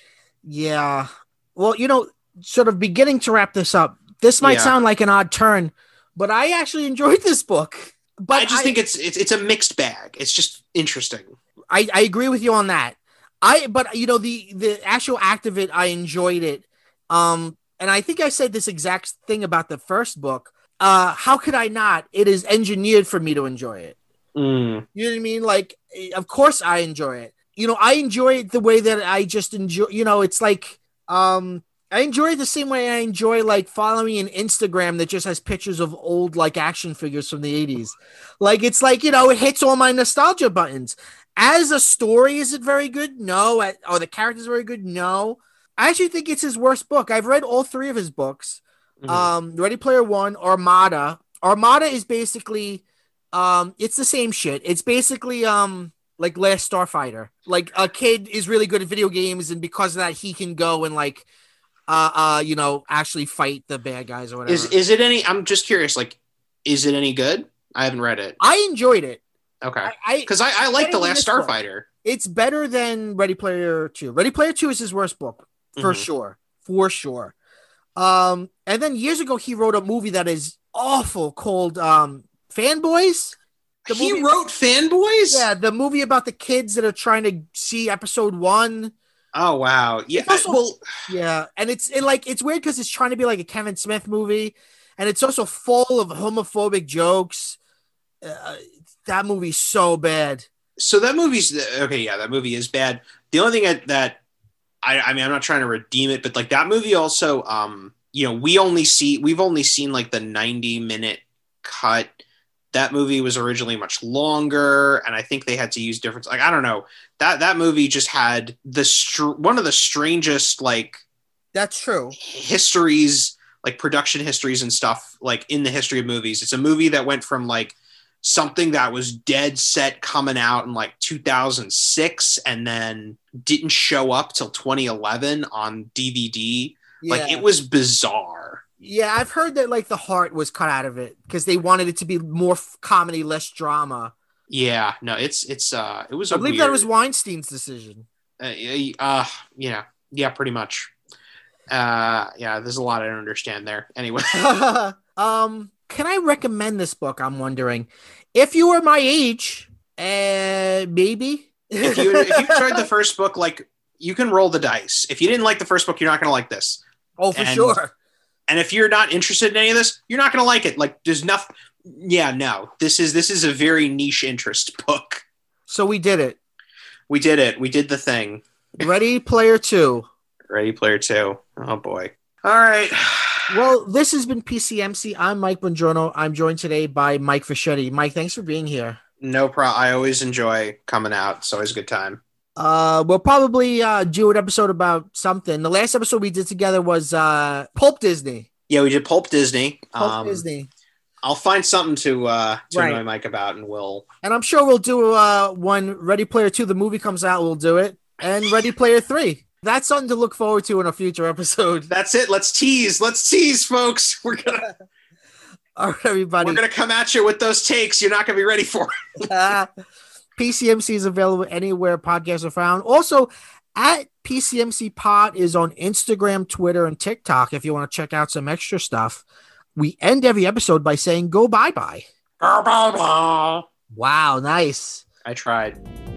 Yeah. Well, you know, sort of beginning to wrap this up, this might yeah. sound like an odd turn, but I actually enjoyed this book. but I just I, think it's, it's it's a mixed bag. It's just interesting. I, I agree with you on that. I but you know the the actual act of it, I enjoyed it. Um, and I think I said this exact thing about the first book. Uh, how could I not? It is engineered for me to enjoy it. Mm. You know what I mean? Like, of course I enjoy it. You know, I enjoy it the way that I just enjoy. You know, it's like um, I enjoy it the same way I enjoy like following an Instagram that just has pictures of old like action figures from the eighties. Like, it's like, you know, it hits all my nostalgia buttons. As a story, is it very good? No. Are the characters very good? No. I actually think it's his worst book. I've read all three of his books. Mm-hmm. Um, Ready Player One, Armada. Armada is basically, um, it's the same shit. It's basically um, like Last Starfighter. Like a kid is really good at video games, and because of that, he can go and like, uh, uh, you know, actually fight the bad guys or whatever. Is is it any? I'm just curious. Like, is it any good? I haven't read it. I enjoyed it. Okay, because I, I, I like the Last Starfighter. Book. It's better than Ready Player Two. Ready Player Two is his worst book for mm-hmm. sure, for sure. Um, and then years ago, he wrote a movie that is awful called um, Fanboys. The he movie, wrote Fanboys? Yeah, the movie about the kids that are trying to see episode one. Oh, wow. Yeah. Also, well, yeah. And it's it, like, it's weird because it's trying to be like a Kevin Smith movie. And it's also full of homophobic jokes. Uh, that movie's so bad. So that movie's okay. Yeah, that movie is bad. The only thing that, that I, I mean, I'm not trying to redeem it, but like that movie also, um, you know, we only see, we've only seen like the ninety minute cut. That movie was originally much longer. And I think they had to use different, like, I don't know, that, that movie just had the, str- one of the strangest, like, that's true. histories, like production histories and stuff, like in the history of movies. It's a movie that went from like something that was dead set coming out in like two thousand six and then didn't show up till twenty eleven on D V D. Yeah. Like it was bizarre. Yeah, I've heard that like the heart was cut out of it because they wanted it to be more f- comedy, less drama. Yeah, no, it's it's uh, it was. I believe weird, that was Weinstein's decision. Uh, uh, yeah, yeah, pretty much. Uh, yeah, there's a lot I don't understand there. Anyway, um, can I recommend this book? I'm wondering if you were my age, uh, maybe. if you if you tried the first book, like you can roll the dice. If you didn't like the first book, you're not going to like this. Oh, for and, sure. And if you're not interested in any of this, you're not going to like it. Like there's nothing. Yeah, no. This is this is a very niche interest book. So we did it. We did it. We did the thing. Ready Player Two. Ready Player Two. Oh boy. All right. Well, this has been P C M C. I'm Mike Bongiorno. I'm joined today by Mike Fischetti. Mike, thanks for being here. No problem. I always enjoy coming out. It's always a good time. Uh, we'll probably uh, do an episode about something. The last episode we did together was uh, Pulp Disney. Yeah, we did Pulp Disney. Pulp um, Disney. I'll find something to uh, to right. annoy Mike about, and we'll. And I'm sure we'll do uh, when Ready Player Two, the movie comes out. We'll do it, and Ready Player Three. That's something to look forward to in a future episode. That's it. Let's tease. Let's tease, folks. We're gonna. All right, everybody. We're gonna come at you with those takes. You're not gonna be ready for. uh, P C M C is available anywhere podcasts are found. Also, at P C M C Pod is on Instagram, Twitter, and TikTok if you want to check out some extra stuff. We end every episode by saying go bye-bye. Go bye-bye. Wow, nice. I tried.